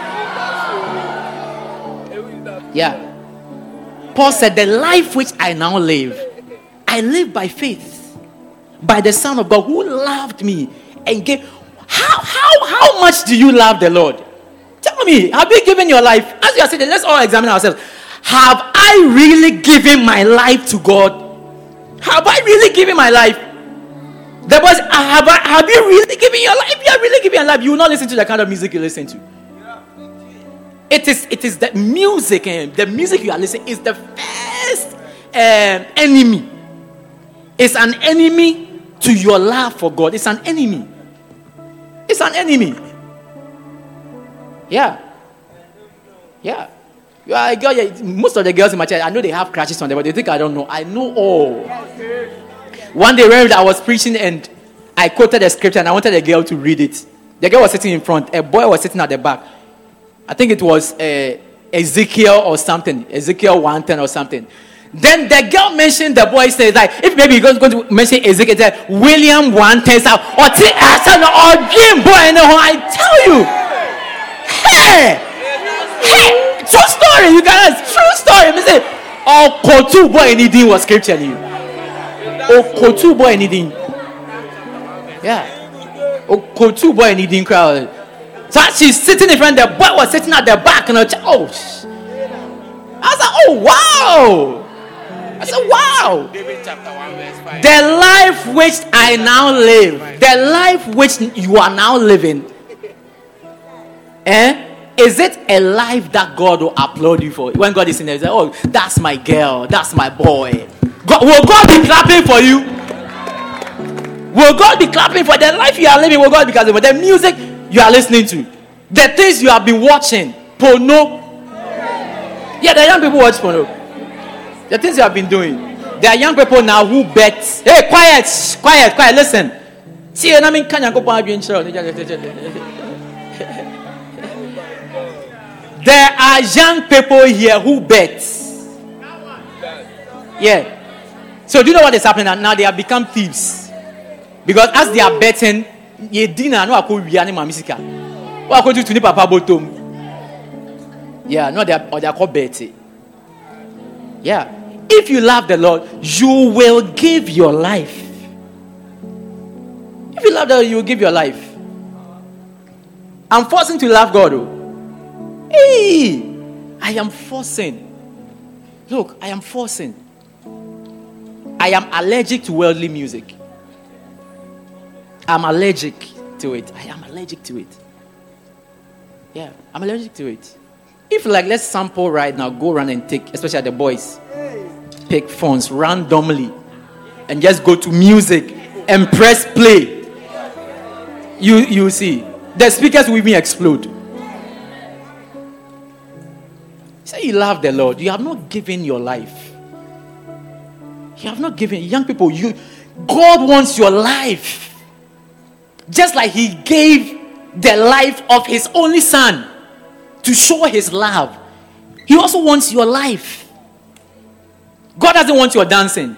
Yeah. Paul said, the life which I now live, I live by faith, by the Son of God who loved me and gave. How, how, how much do you love the Lord? Tell me, have you given your life? As you are saying, let's all examine ourselves. Have I really given my life to God? Have I really given my life? There was, have, I, have you really given your life? If you are really giving your life, you will not listen to the kind of music you listen to. It is, it is the music, and the music you are listening is the first um, enemy. It's an enemy to your love for God. It's an enemy. It's an enemy. Yeah. Yeah. I got, yeah, most of the girls in my church, I know they have crashes on them, but they think I don't know. I know all. One day when I was preaching and I quoted a scripture and I wanted a girl to read it. The girl was sitting in front. A boy was sitting at the back. I think it was uh, Ezekiel or something. Ezekiel one ten or something. Then the girl mentioned the boy says like, if maybe you're going to mention Ezekiel, said, William one ten, or Jim boy, I tell you. Hey! Hey! True story, you guys. True story. Me say, oh, kotu boy anything was scripture. Oh, kotu boy anything. Yeah. Oh, kotu boy anything crowd. So she's sitting in front. The boy was sitting at the back, and I oh, I was like, oh wow. I said, wow. The life which I now live, the life which you are now living, eh? Is it a life that God will applaud you for? When God is in there, say, oh, that's my girl, that's my boy. God, will God be clapping for you? Will God be clapping for the life you are living? Will God be clapping for the music you are listening to? The things you have been watching? Porno? Yeah, the young people watch porno. The things you have been doing. There are young people now who bet. Hey, quiet, quiet, quiet, listen. See, I mean, can you go There are young people here who bet. Yeah. So do you know what is happening now? They have become thieves. Because as they are betting, ye dinner no ako wiane ma misika. What ako to ni papa bottom. Yeah, no they are or they are called betting. Yeah. If you love the Lord, you will give your life. If you love the Lord, you will give your life. I'm forcing to love God. Oh. Hey, I am forcing. Look, I am forcing. I am allergic to worldly music. I'm allergic to it. I am allergic to it. Yeah, I'm allergic to it. If like let's sample right now, go run and take, especially the boys, pick phones randomly and just go to music and press play. You you see, the speakers will even explode. Say you love the Lord, you have not given your life. You have not given. Young people, you God wants your life. Just like He gave the life of His only Son to show His love. He also wants your life. God doesn't want your dancing.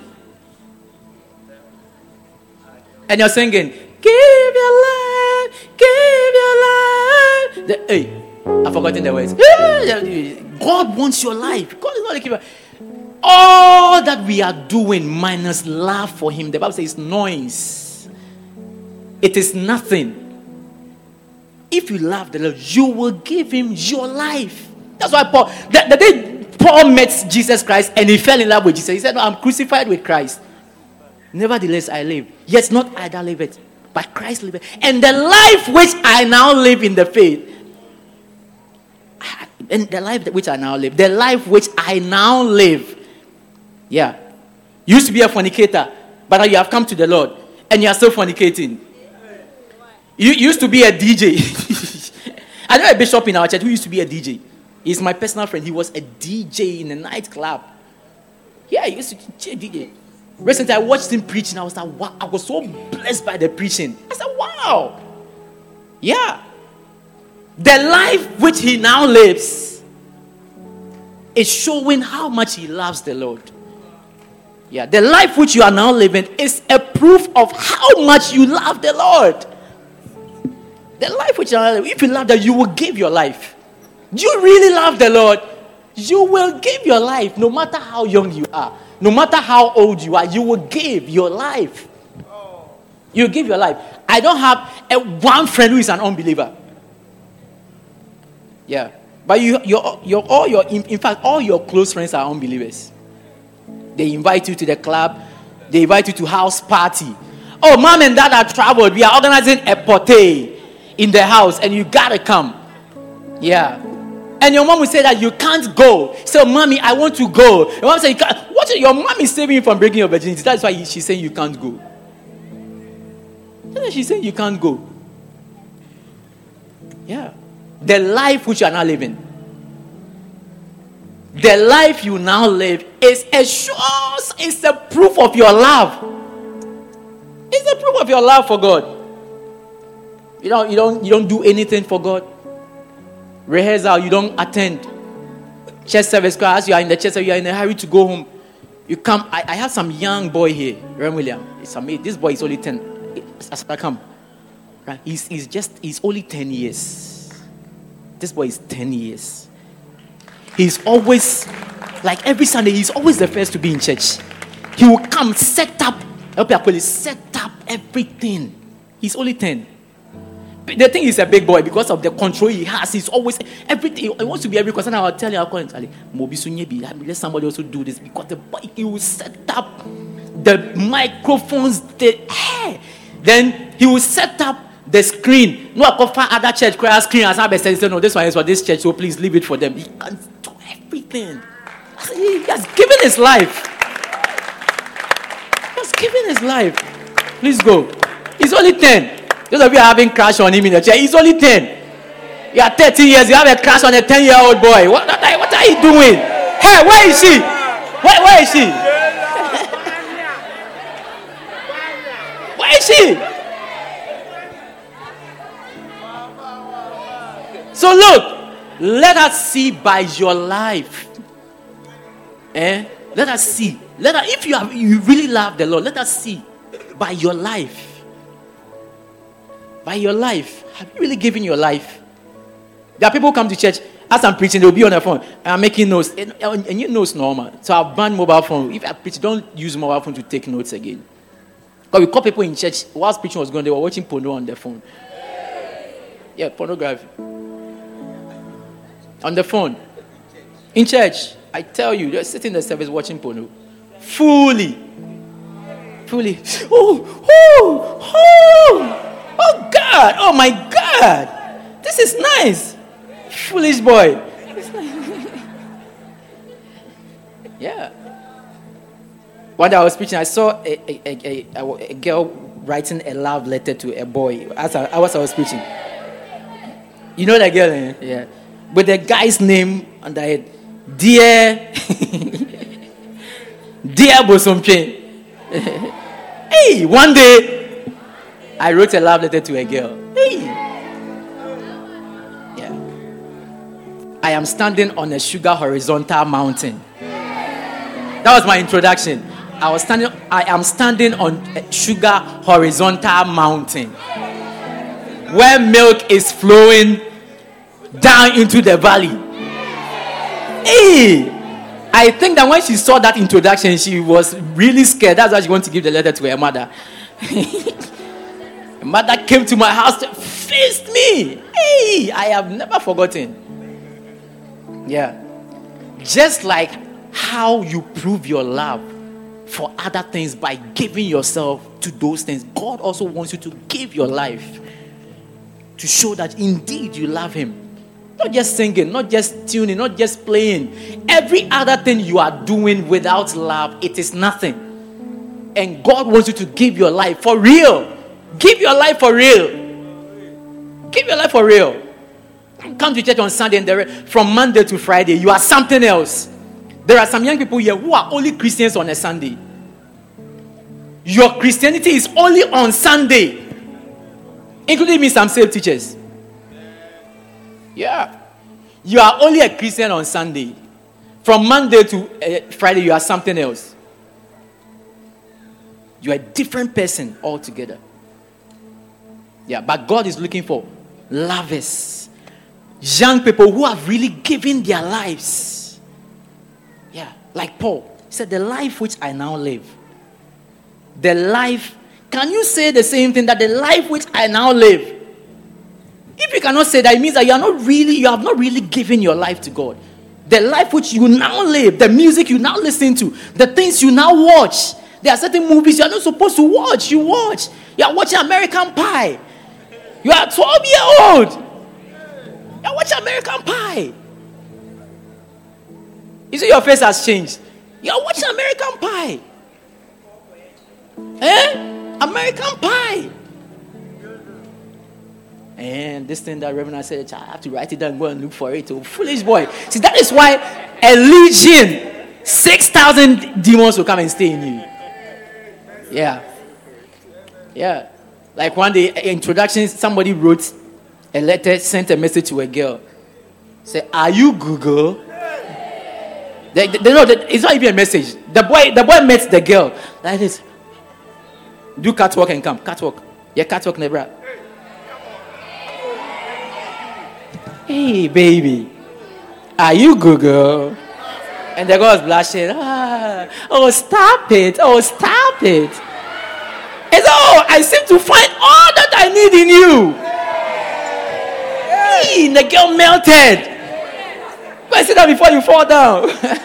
And you're singing, give your life, give your life. The, hey, I've forgotten the words. God wants your life. God is not like all that we are doing minus love for Him. The Bible says noise. It is nothing. If you love the Lord, you will give Him your life. That's why Paul, the, the day Paul met Jesus Christ and he fell in love with Jesus, he said, no, I'm crucified with Christ. Nevertheless, I live. Yet not I that live it, but Christ liveth. And the life which I now live in the faith, and the life which I now live, the life which I now live, yeah. You used to be a fornicator, but now you have come to the Lord, and you are still fornicating. You used to be a D J. I know a bishop in our church who used to be a D J. He's my personal friend. He was a D J in a nightclub. Yeah, he used to be a D J. Recently, I watched him preach, and I was like, wow, I was so blessed by the preaching. I said, wow. Yeah. The life which he now lives is showing how much he loves the Lord. Yeah, the life which you are now living is a proof of how much you love the Lord. The life which you are living, if you love that, you will give your life. Do you really love the Lord? You will give your life, no matter how young you are, no matter how old you are. You will give your life. You give your life. I don't have a one friend who is an unbeliever. Yeah, but you, your, your, all your, in, in fact, all your close friends are unbelievers. They invite you to the club. They invite you to house party. Oh, mom and dad have traveled. We are organizing a party in the house, and you gotta come. Yeah. And your mom will say that you can't go. So, mommy, I want to go. Your mom say you can't. What? Your mom is saving you from breaking your virginity. That's why she's saying you can't go. That's why she's saying you can't go. Yeah. The life which you are now living, the life you now live is a shows, it's a proof of your love. It's a proof of your love for God. You don't, you don't, you don't do anything for God. Rehearsal, you don't attend. Church service, as you are in the church, you are in a hurry to go home. You come. I, I have some young boy here, Ren William. It's amazing. This boy is only ten. As I come, right? He's, he's just, he's only ten years. This boy is ten years. He's always, like every Sunday, he's always the first to be in church. He will come, set up, set up everything. He's only ten. The thing is a big boy because of the control he has. He's always, everything, he wants to be every concern. I will tell you, I'll call him, let somebody also do this because the boy, he will set up the microphones, the hair. Then he will set up the screen. No, I can find other church choir screen as I said, no, this one is for this church, so please leave it for them. He can do everything. He has given his life. He has given his life. Please go. He's only ten. Those of you are having crush on him in the chair. He's only ten. You are thirteen years. You have a crush on a ten-year-old boy. What, what, are, what are you doing? Hey, where is she? Where, where is she? Where is she? So look, let us see by your life. Eh? Let us see. Let us, if you have, you really love the Lord, let us see by your life. By your life. Have you really given your life? There are people who come to church, as I'm preaching, they'll be on their phone. I'm making notes. And, and you know it's normal. So I've banned mobile phone. If I preach, don't use mobile phone to take notes again. Because we call people in church, whilst preaching was going, they were watching porno on their phone. Yeah, pornography. On the phone. In church, I tell you, they're sitting in the service watching porno. Fully. Fully. Oh, oh, oh, oh God, oh my God. This is nice. Foolish boy. Yeah. One day I was preaching, I saw a, a, a, a, a girl writing a love letter to a boy as I, as I was preaching. You know that girl, eh? Yeah. With the guy's name under it. Dear, dear Bosompe. Hey, one day I wrote a love letter to a girl. Hey. Yeah. I am standing on a sugar horizontal mountain. That was my introduction. I was standing. I am standing on a sugar horizontal mountain where milk is flowing down into the valley. Hey, I think that when she saw that introduction, she was really scared. That's why she wanted to give the letter to her mother. Her mother came to my house, faced me. Hey, I have never forgotten. Yeah, just like how you prove your love for other things by giving yourself to those things, God also wants you to give your life to show that indeed you love Him. Not just singing, not just tuning, not just playing. Every other thing you are doing without love, it is nothing. And God wants you to give your life for real. Give your life for real. Give your life for real. Come to church on Sunday and there, from Monday to Friday, you are something else. There are some young people here who are only Christians on a Sunday. Your Christianity is only on Sunday. Including me, some saved teachers. Yeah. You are only a Christian on Sunday. From Monday to uh, Friday, you are something else. You are a different person altogether. Yeah, but God is looking for lovers. Young people who have really given their lives. Yeah, like Paul. He said, the life which I now live. The life. Can you say the same thing, that the life which I now live? If you cannot say that, it means that you are not really, you have not really given your life to God. The life which you now live, the music you now listen to, the things you now watch. There are certain movies you are not supposed to watch. You watch. You are watching American Pie. You are twelve years old. You are watching American Pie. You see your face has changed. You are watching American Pie. Eh? American Pie. And this thing that Reverend said, I have to write it down and go and look for it. Oh, foolish boy. See, that is why a legion, six thousand demons will come and stay in you. Yeah. Yeah. Like one day, introduction, somebody wrote a letter, sent a message to a girl. Say, are you Google? They, they, they know that it's not even a message. The boy, the boy met the girl. Like this. Do catwalk and come. Catwalk. Yeah, catwalk, never. Hey, baby. Are you Google? And the girl was blushing. Ah, oh, stop it. Oh, stop it. And oh, I seem to find all that I need in you. Hey, the girl melted. Go and sit down before you fall down.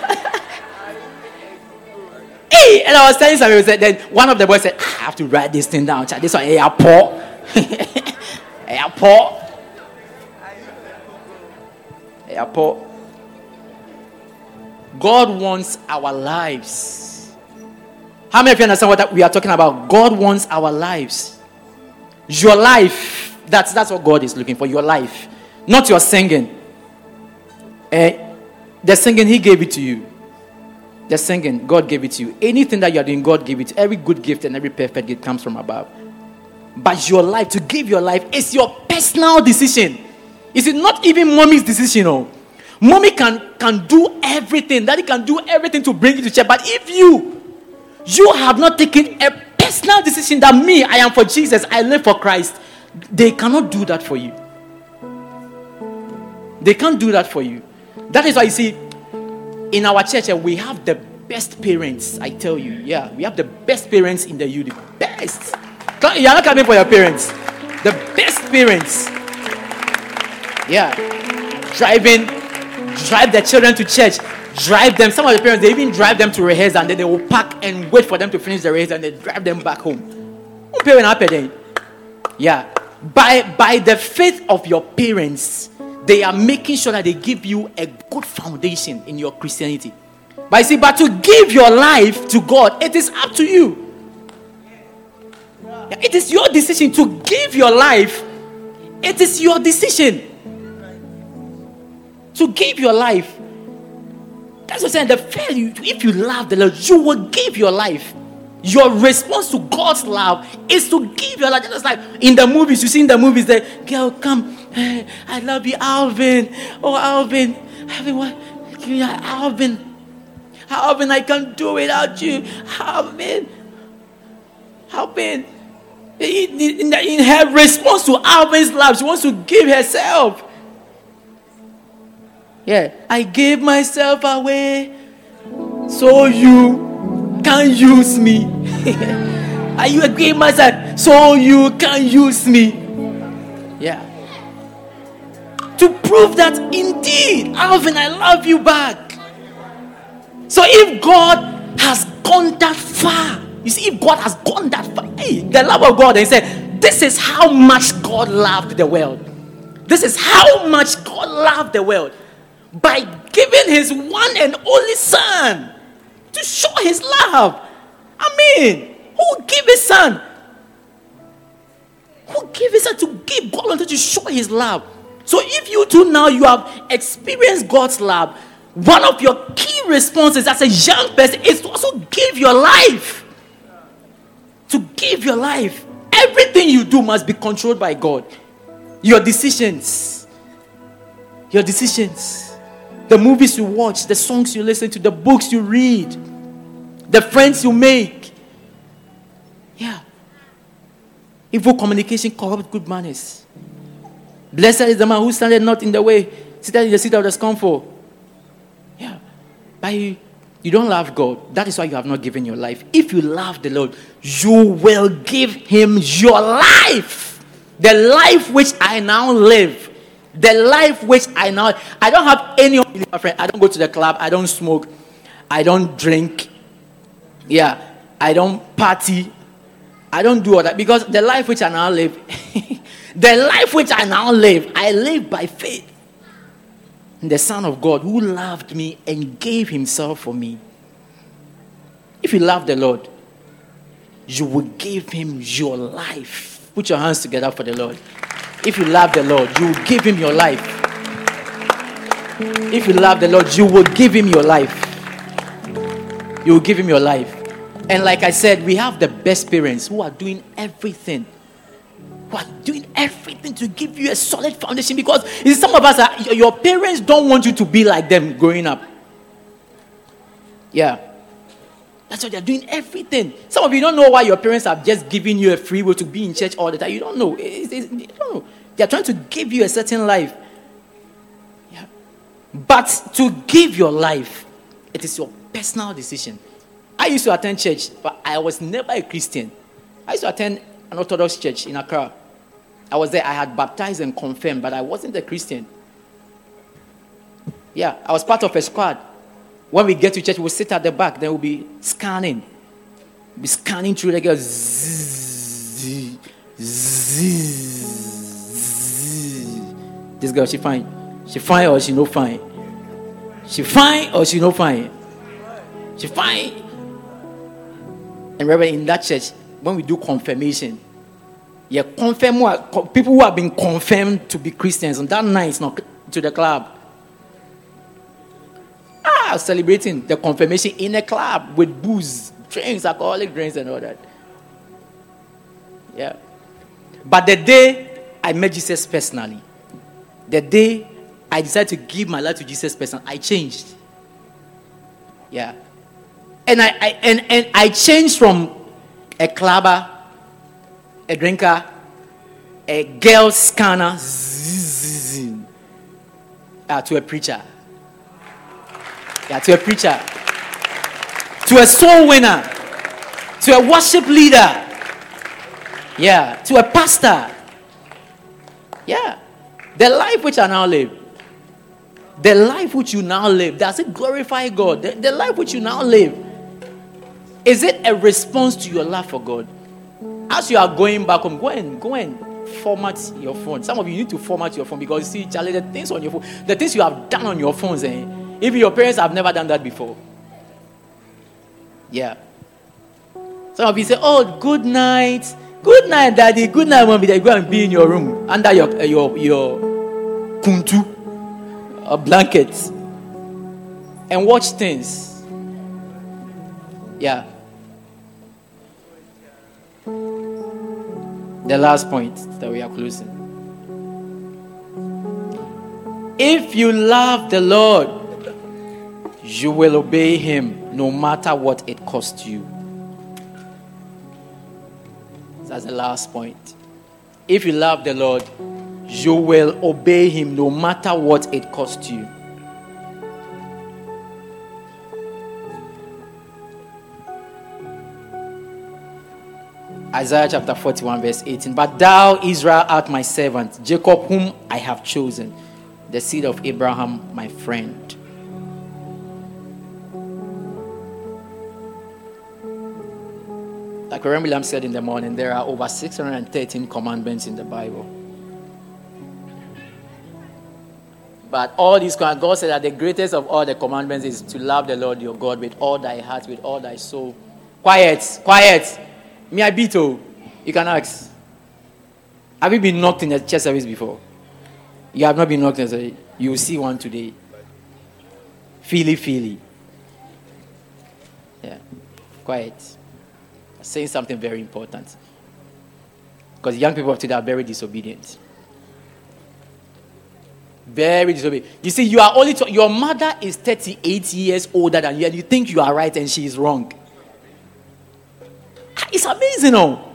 Hey, and I was telling somebody, then one of the boys said, I have to write this thing down. This one, airport. Airport. Airport. God wants our lives. How many of you understand what we are talking about? God wants our lives. Your life. That's that's what God is looking for. Your life. Not your singing. Eh, the singing, He gave it to you. The singing, God gave it to you. Anything that you are doing, God gave it to you. Every good gift and every perfect gift comes from above. But your life, to give your life, is your personal decision. Is it not even mommy's decision? Oh, mommy can can do everything. Daddy can do everything to bring you to church. But if you you have not taken a personal decision that me, I am for Jesus, I live for Christ, they cannot do that for you. They can't do that for you. That is why you see, in our church, we have the best parents. I tell you, yeah, we have the best parents in the youth. The best. You are not coming for your parents. The best parents. Yeah, driving, drive their children to church, drive them. Some of the parents, they even drive them to rehearse, and then they will pack and wait for them to finish the rehearse, and they drive them back home. Yeah, by by the faith of your parents, they are making sure that they give you a good foundation in your Christianity. But you see, but to give your life to God, it is up to you. It is your decision to give your life. It is your decision to give your life. That's what I'm saying. The fair, if you love the Lord, you will give your life. Your response to God's love is to give your life. Just like in the movies, you see in the movies that girl, come, I love you, Alvin. Oh, Alvin, Alvin, what? Alvin, Alvin, I can't do without you, Alvin, Alvin. In, in, in her response to Alvin's love, she wants to give herself. Yeah, I gave myself away so you can use me. Are you agreeing, myself? So you can use me. Yeah. To prove that indeed, Alvin, I love you back. So if God has gone that far, you see, if God has gone that far, hey, the love of God, and he said, this is how much God loved the world. This is how much God loved the world. By giving his one and only son to show his love. I mean, who gave his son? Who gave his son to give God to show his love? So if you too now you have experienced God's love, one of your key responses as a young person is to also give your life. To give your life. Everything you do must be controlled by God. Your decisions. Your decisions. The movies you watch, the songs you listen to, the books you read, the friends you make. Yeah. Evil communication corrupts good manners. Blessed is the man who standeth not in the way, seated in the seat of the scornful. Yeah. But you, you don't love God. That is why you have not given your life. If you love the Lord, you will give him your life. The life which I now live. The life which I now, I don't have any friend. I don't go to the club. I don't smoke. I don't drink. Yeah. I don't party. I don't do all that. Because the life which I now live, the life which I now live, I live by faith. In the Son of God who loved me and gave himself for me. If you love the Lord, you will give him your life. Put your hands together for the Lord. If you love the Lord, you will give him your life. If you love the Lord, you will give him your life. You will give him your life. And like I said, we have the best parents who are doing everything. Who are doing everything to give you a solid foundation. Because some of us, are, your parents don't want you to be like them growing up. Yeah. That's why they're doing everything. Some of you don't know why your parents are just giving you a free will to be in church all the time. You don't know. It's, it's, you don't know. They're trying to give you a certain life. Yeah. But to give your life, it is your personal decision. I used to attend church, but I was never a Christian. I used to attend an Orthodox church in Accra. I was there. I had baptized and confirmed, but I wasn't a Christian. Yeah, I was part of a squad. When we get to church, we'll sit at the back. Then we'll be scanning. We'll be scanning through the girls. Zzz, zzz, zzz. This girl, she fine. She fine or she no fine. She fine or she no fine. She fine. And remember, in that church, when we do confirmation, yeah, confirm people who have been confirmed to be Christians on that night, not to the club. Ah, celebrating the confirmation in a club with booze, drinks, alcoholic drinks, and all that. Yeah. But the day I met Jesus personally, The day I decided to give my life to Jesus person, I changed. Yeah. And I, I and, and I changed from a clubber, a drinker, a girl scanner, uh, to a preacher. Yeah, to a preacher. To a soul winner. To a worship leader. Yeah, to a pastor. Yeah. The life which I now live. The life which you now live, does it glorify God? The, the life which you now live, is it a response to your love for God? As you are going back home, go and go and format your phone. Some of you need to format your phone because you see, Charlie, the things on your phone, the things you have done on your phones, eh, even your parents have never done that before. Yeah. Some of you say, "Oh, good night, good night, Daddy, good night, Mommy." They go and be in your room under your uh, your your kuntu. A blanket and watch things. Yeah. The last point that we are closing. If you love the Lord, you will obey him no matter what it costs you. That's the last point. If you love the Lord, you will obey him no matter what it costs you. Isaiah chapter forty-one verse eighteen. But thou, Israel, art my servant, Jacob whom I have chosen, the seed of Abraham, my friend. Like Reverend William said in the morning, there are over six hundred thirteen commandments in the Bible. But all these, God said that the greatest of all the commandments is to love the Lord your God with all thy heart, with all thy soul. Quiet, quiet. Me, I beat you. You can ask. Have you been knocked in a church service before? You have not been knocked in a service. You will see one today. Feely, feely. Yeah. Quiet. I'm saying something very important. Because young people of today are very disobedient. Very disobedient. You see, you are only to, your mother is thirty-eight years older than you, and you think you are right and she is wrong. It's amazing, oh.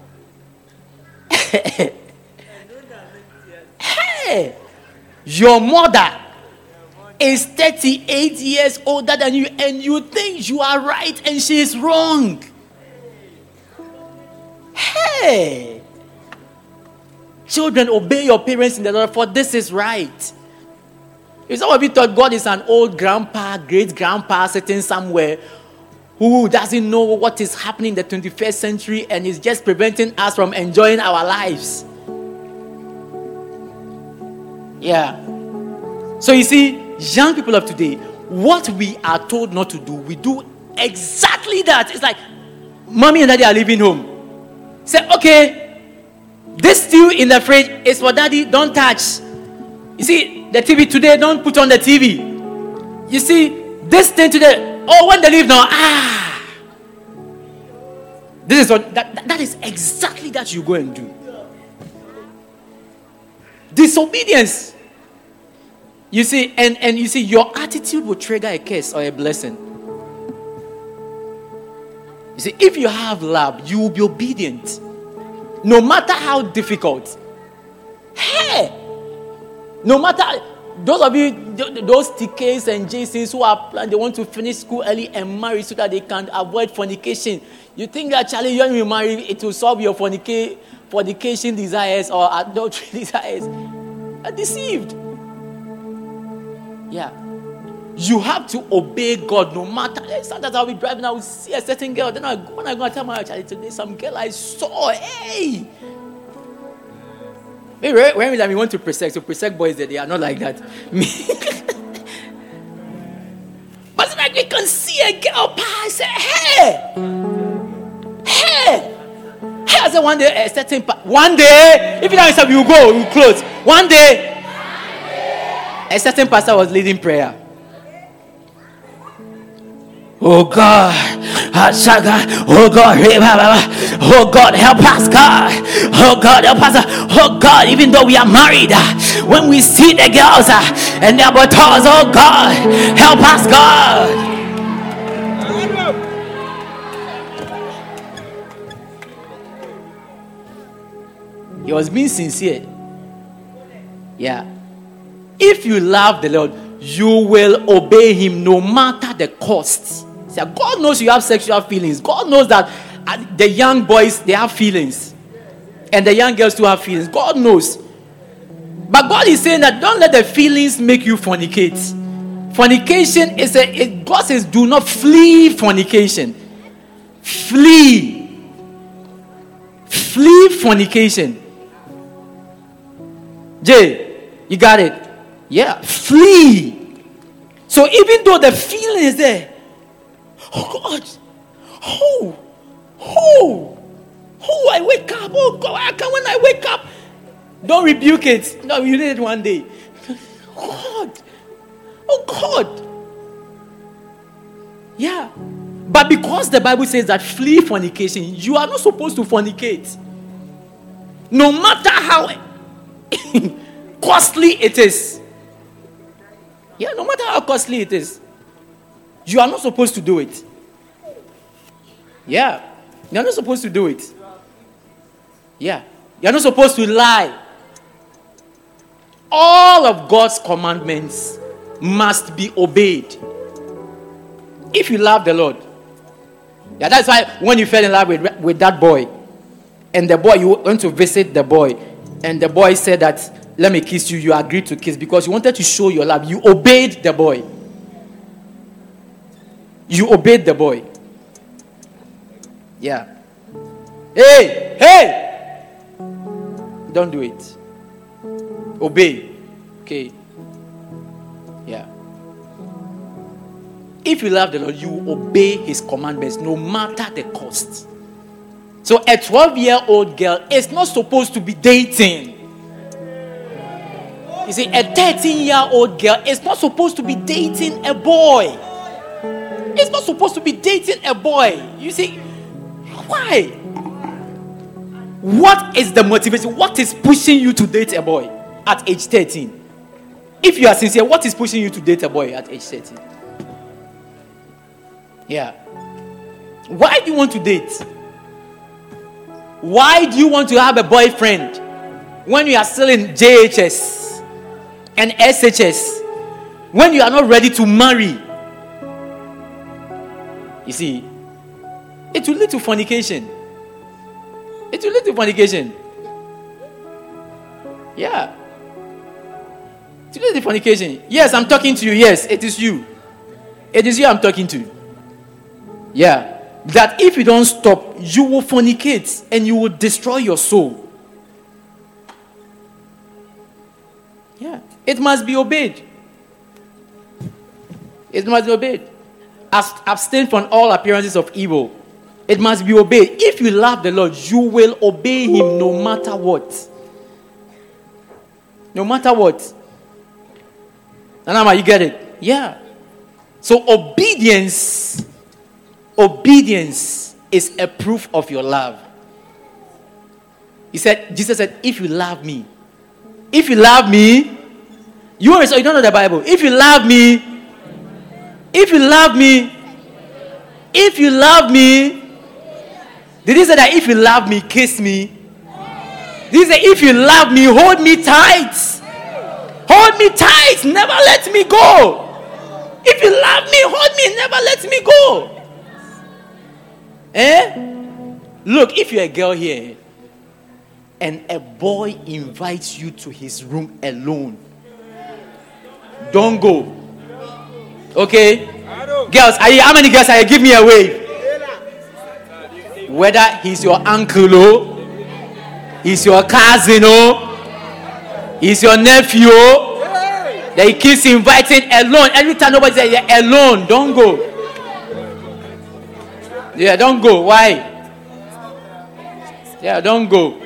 Hey, your mother is thirty-eight years older than you, and you think you are right and she is wrong. Hey. Children, obey your parents in the Lord, for this is right. If some of you thought God is an old grandpa, great grandpa sitting somewhere who doesn't know what is happening in the twenty-first century and is just preventing us from enjoying our lives. Yeah. So you see, young people of today, what we are told not to do, we do exactly that. It's like, mommy and daddy are leaving home. Say, okay, this stew in the fridge is for daddy, don't touch. You see, the T V today, don't put on the T V. You see, this thing today, oh, when they leave now, ah. This is what, that, that is exactly that you go and do. Disobedience. You see, and, and you see, your attitude will trigger a curse or a blessing. You see, if you have love, you will be obedient. No matter how difficult. Hey! No matter, those of you, those T Ks and J Cs who are planning, they want to finish school early and marry so that they can avoid fornication. You think that, Charlie, when you marry, it will solve your fornica- fornication desires or adultery desires. Are deceived. Yeah. You have to obey God no matter. Sometimes I'll be driving, I will see a certain girl. Then I go, when I go and tell my child, today some girl I saw, hey. Maybe when we want to presect, so presect boys, they are not like that. But like we can see a girl pass, say, hey, hey. Hey, I said one day, a certain pa- one day, if you don't accept, you go, you close. One day, a certain pastor was leading prayer. Oh God, Oh God, oh God, help us, God. Oh God, help us. Oh God, even though we are married, when we see the girls and their toes, oh God, help us, God. He was being sincere. Yeah. If you love the Lord, you will obey him no matter the cost. See, God knows you have sexual feelings. God knows that the young boys, they have feelings. And the young girls too have feelings. God knows. But God is saying that don't let the feelings make you fornicate. Fornication is a, it, God says do not flee fornication. Flee. Flee fornication. Jay, you got it? Yeah, flee. So even though the feeling is there, oh God, oh, oh, oh, I wake up, oh God, I can when I wake up, don't rebuke it. No, you need it one day. God, oh God. Yeah. But because the Bible says that flee fornication, you are not supposed to fornicate. No matter how costly it is. Yeah, no matter how costly it is. You are not supposed to do it. Yeah. You're not supposed to do it. Yeah. You're not supposed to lie. All of God's commandments must be obeyed. If you love the Lord. Yeah, that's why when you fell in love with, with that boy, and the boy, you went to visit the boy, and the boy said that, let me kiss you, you agreed to kiss because you wanted to show your love. You obeyed the boy. You obeyed the boy. Yeah. Hey, hey! Don't do it. Obey. Okay. Yeah. If you love the Lord, you obey his commandments no matter the cost. So a twelve-year-old girl is not supposed to be dating. You see, a thirteen-year-old girl is not supposed to be dating a boy. It's not supposed to be dating a boy. You see, why? What is the motivation? What is pushing you to date a boy at age thirteen? If you are sincere, what is pushing you to date a boy at age thirteen? Yeah. Why do you want to date? Why do you want to have a boyfriend when you are still in J H S and S H S? When you are not ready to marry? You see, it will lead to fornication. It will lead to fornication. Yeah. It will lead to fornication. Yes, I'm talking to you. Yes, it is you. It is you I'm talking to. Yeah. That if you don't stop, you will fornicate and you will destroy your soul. Yeah. It must be obeyed. It must be obeyed. Abstain from all appearances of evil. It must be obeyed. If you love the Lord, you will obey him no matter what. No matter what. Anama, you get it? Yeah. So obedience, obedience is a proof of your love. He said, Jesus said, if you love me, if you love me, you already, you don't know the Bible. If you love me, if you love me, if you love me, did he say that if you love me, kiss me? Did he say if you love me, hold me tight? Hold me tight, never let me go. If you love me, hold me, never let me go. Eh? Look, if you're a girl here and a boy invites you to his room alone, don't go. Okay? Girls, are you, how many girls are you? Give me a wave. Whether he's your uncle or he's your cousin or he's your nephew, that he keeps inviting alone. Every time nobody says you're alone, don't go. Yeah, don't go. Why? Yeah, don't go.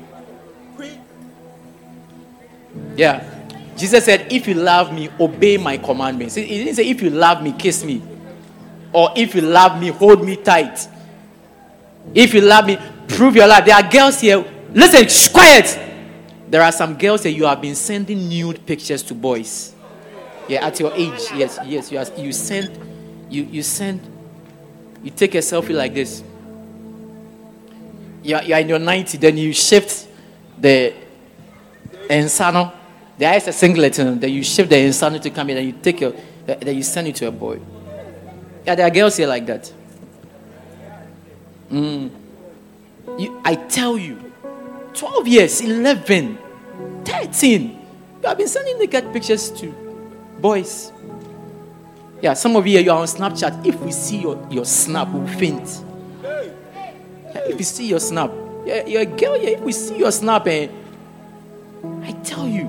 Yeah. Jesus said, if you love me, obey my commandments. He didn't say, if you love me, kiss me. Or if you love me, hold me tight. If you love me, prove your love. There are girls here. Listen, shh, quiet. There are some girls here, you have been sending nude pictures to boys. Yeah, at your age. Yes, yes. You, are, you send, you, you send, you take a selfie like this. You're, you're in your ninety, then you shift the insano. There is a singlet, and then you shift the insano to come in, and you take your, then you send it to a boy. Yeah, there are girls here like that. Mm. You, I tell you, twelve years, eleven, thirteen, you have been sending naked pictures to boys. Yeah, some of you, you are on Snapchat. If we see your, your snap, we'll faint. Yeah, if we see your snap, yeah, you're a girl, yeah, if we see your snap, eh, I tell you,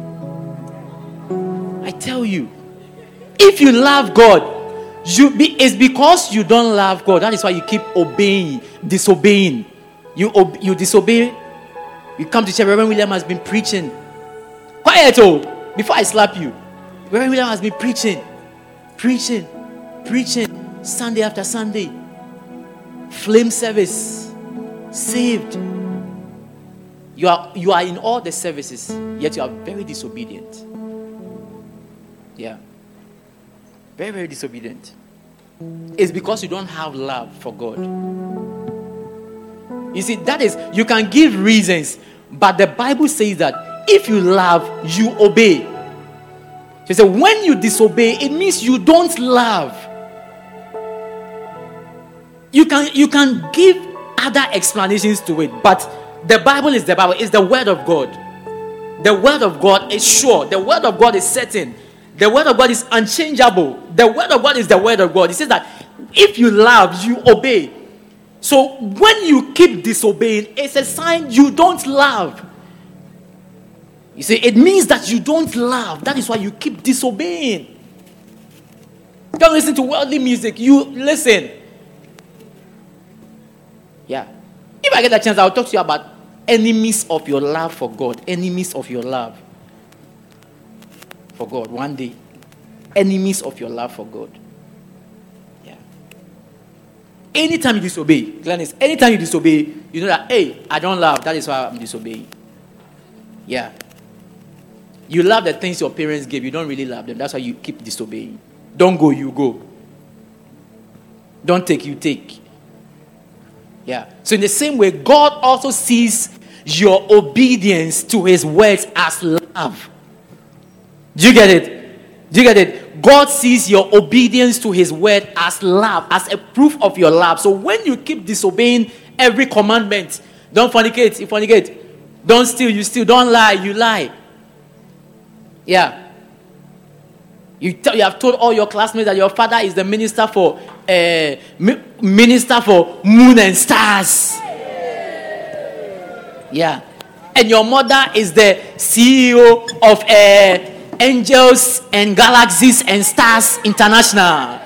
I tell you, if you love God, you be, it's because you don't love God. That is why you keep obeying, disobeying. You ob- you disobey. You come to church. Reverend William has been preaching. Quiet, oh! Before I slap you, Reverend William has been preaching, preaching, preaching, Sunday after Sunday. Flame service, saved. You are you are in all the services, yet you are very disobedient. Yeah. Very, very disobedient. It's because you don't have love for God. You see, that is, you can give reasons, but the Bible says that if you love, you obey. So you say, when you disobey, it means you don't love. You can, you can give other explanations to it, but the Bible is the Bible. It's the word of God. The word of God is sure. The word of God is certain. The word of God is unchangeable. The word of God is the word of God. It says that if you love, you obey. So when you keep disobeying, it's a sign you don't love. You see, it means that you don't love. That is why you keep disobeying. Don't listen to worldly music. You listen. Yeah. If I get a chance, I'll talk to you about enemies of your love for God. Enemies of your love for God. One day. Enemies of your love for God. Yeah. Anytime you disobey, Glennis, anytime you disobey, you know that, hey, I don't love. That is why I'm disobeying. Yeah. You love the things your parents give. You don't really love them. That's why you keep disobeying. Don't go, you go. Don't take, you take. Yeah. So in the same way, God also sees your obedience to his words as love. Do you get it? Do you get it? God sees your obedience to his word as love, as a proof of your love. So when you keep disobeying every commandment, don't fornicate, you fornicate. Don't steal, you steal. Don't lie, you lie. Yeah. You, tell, you have told all your classmates that your father is the minister for uh, mi- minister for moon and stars. Yeah. And your mother is the C E O of uh, Angels and Galaxies and Stars International.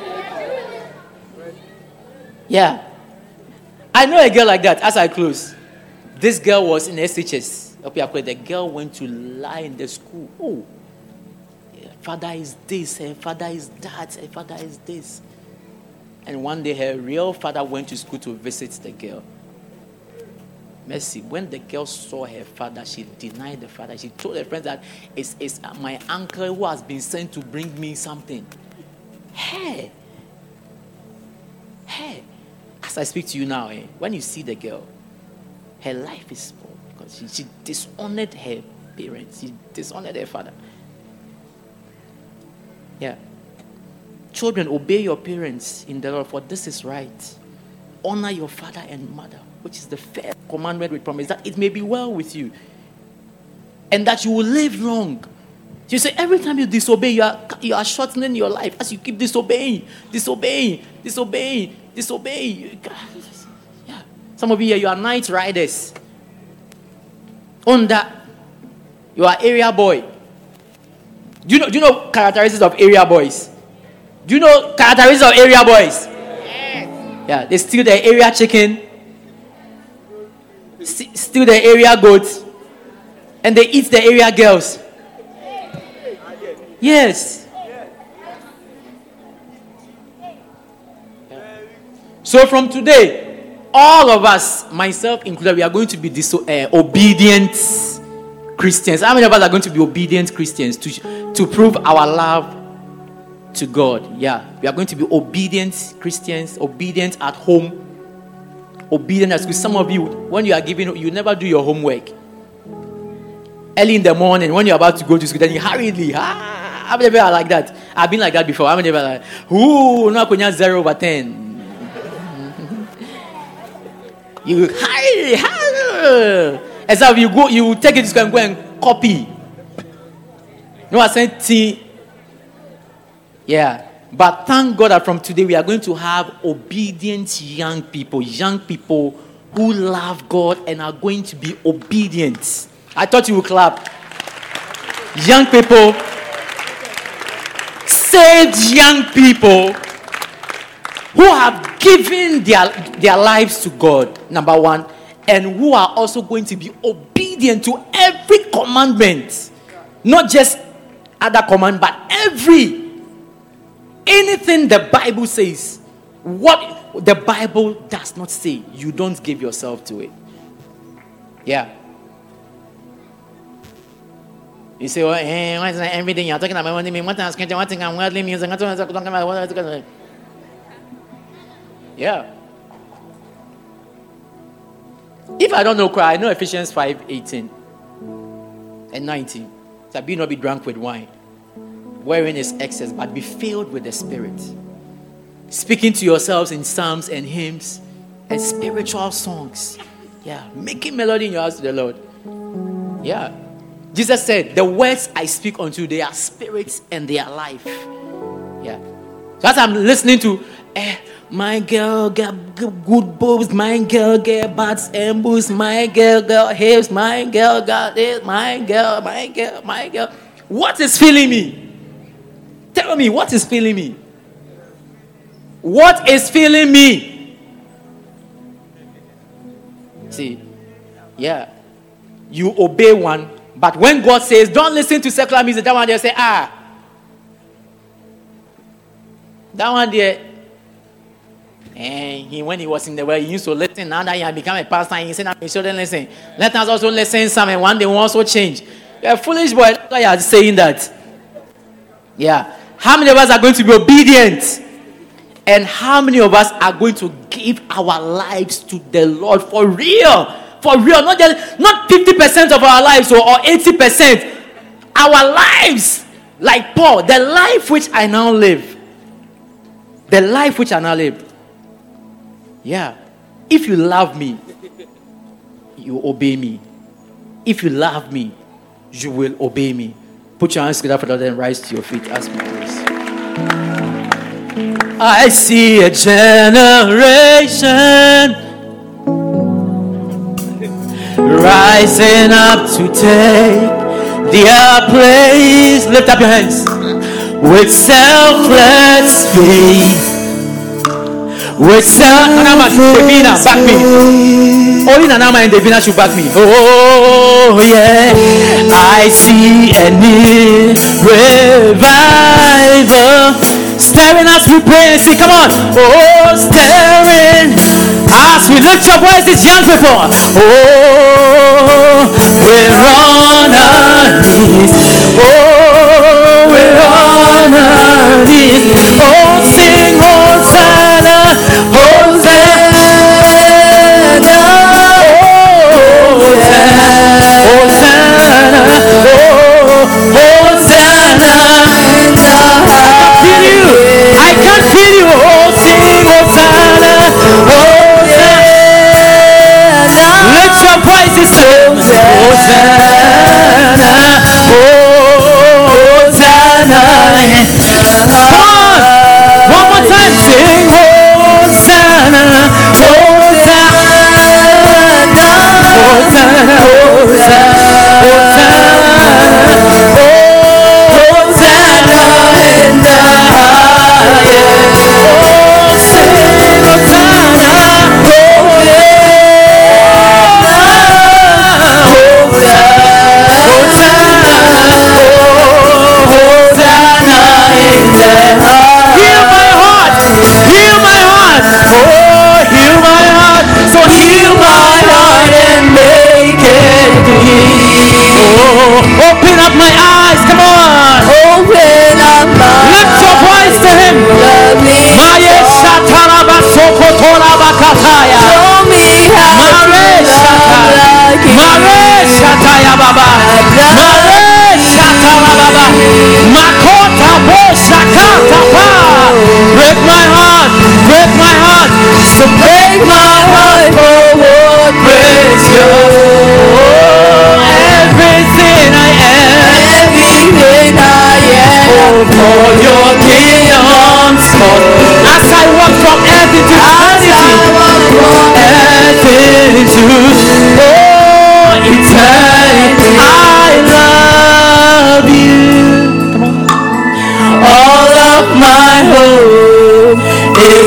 Yeah. I know a girl like that. As I close, this girl was in S H S. The girl went to lie in the school. Oh, her father is this, her father is that, her father is this. And one day her real father went to school to visit the girl. Mercy, when the girl saw her father, she denied the father. She told her friends that it's, it's my uncle who has been sent to bring me something. Hey, hey, as I speak to you now, eh, when you see the girl, her life is spoiled because she, she dishonored her parents. She dishonored her father. Yeah. Children, obey your parents in the Lord, for this is right. Honor your father and mother, which is the first commandment with promise, that it may be well with you and that you will live long. You say every time you disobey, you are, you are shortening your life as you keep disobeying, disobeying, disobeying, disobeying. Yeah. Some of you here, you are night riders. On that, you are area boy. Do you know, do you know characteristics of area boys? Do you know characteristics of area boys? Yes. Yeah, they steal the area chicken, st- steal the area goats, and they eat the area girls. Yes. So from today, all of us, myself included, we are going to be diso- uh, obedient Christians. How many of us are going to be obedient Christians to, to prove our love to God? Yeah, we are going to be obedient Christians, obedient at home, obedient at school. Some of you, when you are giving, you never do your homework. Early in the morning, when you're about to go to school, then you hurriedly, ah, how many of you are like that? I've been like that before. How many of you are like, ooh, no, zero over ten. You hurry, hurry. As if you go, you take it to school and go and copy. No, I said T. Yeah. But thank God that from today we are going to have obedient young people, young people who love God and are going to be obedient. I thought you would clap. Young people, saved young people who have given their, their lives to God, number one, and who are also going to be obedient to every commandment. Not just other command, but every anything the Bible says. What the Bible does not say, you don't give yourself to it. Yeah. You say, well, hey, what's everything you're talking about? What thing I'm worldly music? I'm talking about. Yeah. If I don't know, cry, I know Ephesians five eighteen and nineteen. So be not be drunk with wine, wherein is excess, but be filled with the Spirit. Speaking to yourselves in psalms and hymns and spiritual songs. Yeah. Making melody in your house to the Lord. Yeah. Jesus said, the words I speak unto you, they are spirits and they are life. Yeah. So as I'm listening to, eh, my girl got good boobs, my girl get butts and boobs, my girl got hips, my girl got this, my girl, my girl, my girl. What is filling me? Tell me, what is filling me? What is filling me? See, yeah. You obey one, but when God says, don't listen to secular music, that one they say, ah. That one there, and he, when he was in the world, he used to listen. Now that he had become a pastor, he said, he shouldn't listen. Let us also listen some, and one day we'll also change. You're a foolish boy. That's why you're saying that. Yeah. How many of us are going to be obedient? And how many of us are going to give our lives to the Lord for real? For real. Not just, not fifty percent of our lives or, or eighty percent. Our lives. Like Paul, the life which I now live. The life which I now live. Yeah. If you love me, you obey me. If you love me, you will obey me. Put your hands together for that and rise to your feet as we praise. I see a generation rising up to take their place. Lift up your hands. With selfless faith. With self, Nanama, Devina, back me. Only Nanama and Devina should back me. Oh yeah, I see a new revival stirring as we pray and see. Come on, oh stirring as we lift your voices, young people. Oh, we're on our knees. Oh, we're on our knees. Oh, sing Hosanna. Hosanna, oh, Hosanna, oh, Hosanna. I can't feel you. I can't feel you. Oh, sing Hosanna, Hosanna. Lift your voices, Hosanna, oh.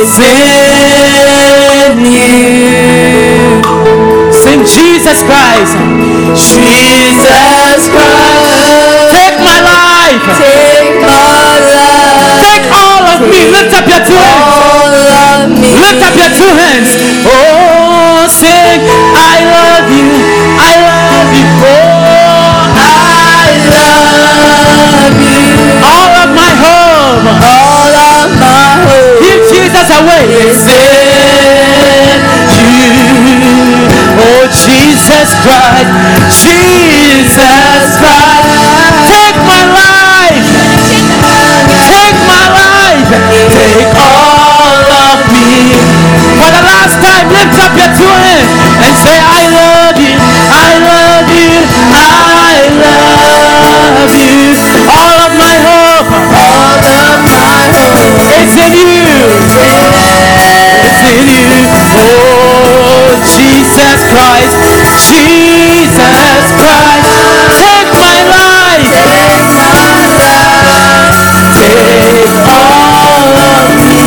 in you. Sing Jesus Christ. Jesus Christ. Take my life. Take my life. Take all of me. Lift up your two hands. All of me. Lift up your two hands. Oh, sing, I love you. I love you. Oh, I love you. all of my home. All of my hope Give Jesus away. is in you. Oh, Jesus Christ. Jesus Christ. Take my life. Take my life. Take all of me. For the last time, lift up your two hands and say, I love you. I love you. I love you. All of my hope. All of my hope It's in you. It's in you. Oh, Jesus Christ. Jesus Christ. Take my life. Take all of me.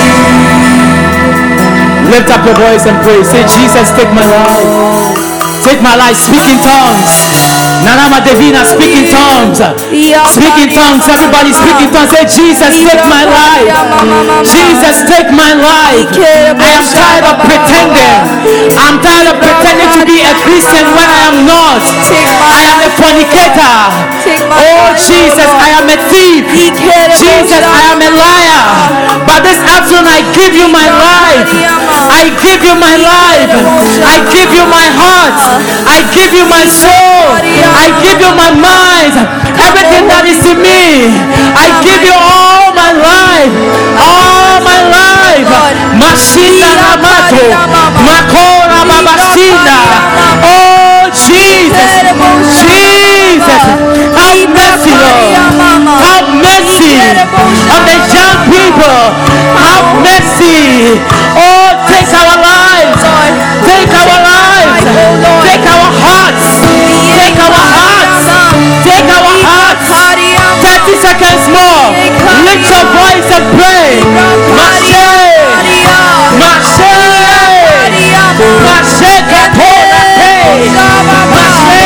Lift up your voice and pray. Say, Jesus, take my life. Take my life. Speak in tongues. Nanama Devina, speak in tongues. Speak in tongues. Everybody speak in tongues. Say, Jesus, take my life. Jesus, take my life. I am tired of pretending. I'm tired of pretending to be a Christian when I am not. I am a fornicator. Oh, Jesus, I am a thief. Jesus, I am a liar. But this afternoon, I give you my life. I give you my life. I give you my heart. I give you my soul. I give you my mind. Everything that is in me. I give you all my life. All my life. Mashina Ramato. Makora Babashina. Oh, Jesus. Jesus. Have mercy, Lord. Have mercy on the young people. Have mercy. Oh, take our lives. Take our lives. Take our hearts. Take our hearts. Take our hearts. thirty seconds more. Lift your voice and pray. Mashe. Mashe. Mashe Katona Te. Mashe.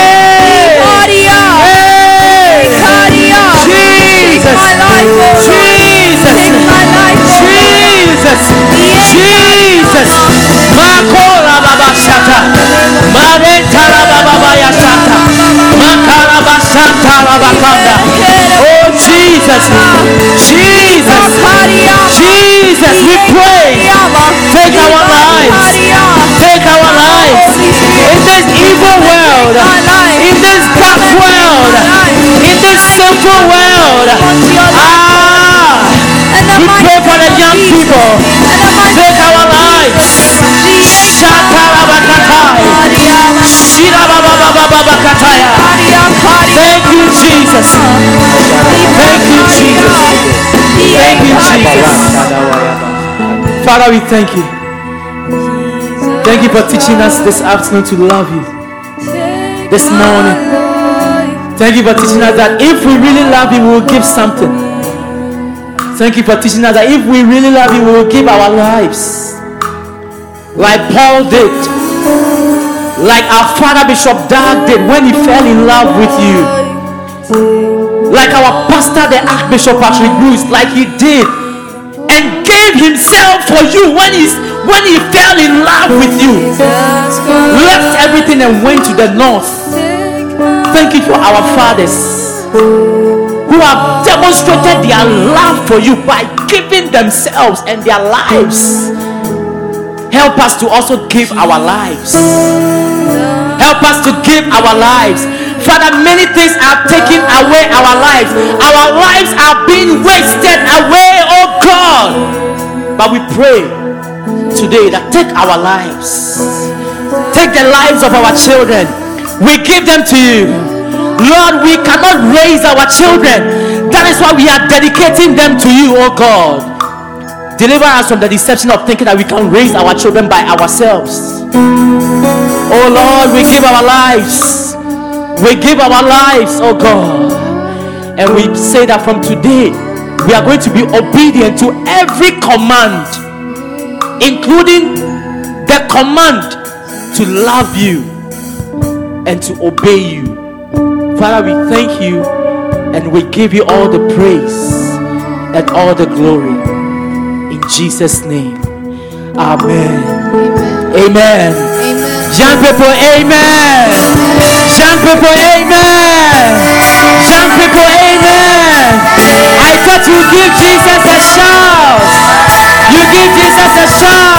Jesus. Jesus. Jesus. Jesus. Makora Baba Shata. Mareta Baba Yashata. Makara Bashata Bakanda. Oh Jesus. Jesus. Jesus. We pray. Take our lives. Take our lives. In this evil world. In this dark world. In this sinful world. Ah. We pray for the young people. Take our lives. Thank you, Jesus. Thank you, Jesus. Thank you, Jesus. Father, we thank you. Thank you for teaching us this afternoon to love you. This morning. Thank you for teaching us that if we really love you, we will give something. Thank you for teaching us that if we really love you, we will give our lives. Like Paul did. Like our father Bishop Dag did when he fell in love with you. Like our pastor, the Archbishop Patrick Bruce, like he did. And gave himself for you when, he's, when he fell in love with you. Left everything and went to the north. Thank you for our fathers who have demonstrated their love for you by giving themselves and their lives. Help us to also give our lives. Help us to give our lives. Father, many things are taking away our lives. Our lives are being wasted away, oh God. But we pray today that take our lives. Take the lives of our children. We give them to you. Lord, we cannot raise our children. That is why we are dedicating them to you, oh God. Deliver us from the deception of thinking that we can raise our children by ourselves. Oh Lord, we give our lives. We give our lives, oh God. And we say that from today, we are going to be obedient to every command including the command to love you and to obey you. Father, we thank you and we give you all the praise and all the glory. In Jesus' name. Amen. Amen. Amen. Amen. Young people, amen. Young people, amen. Young people, amen. I thought you give Jesus a shout. You give Jesus a shout.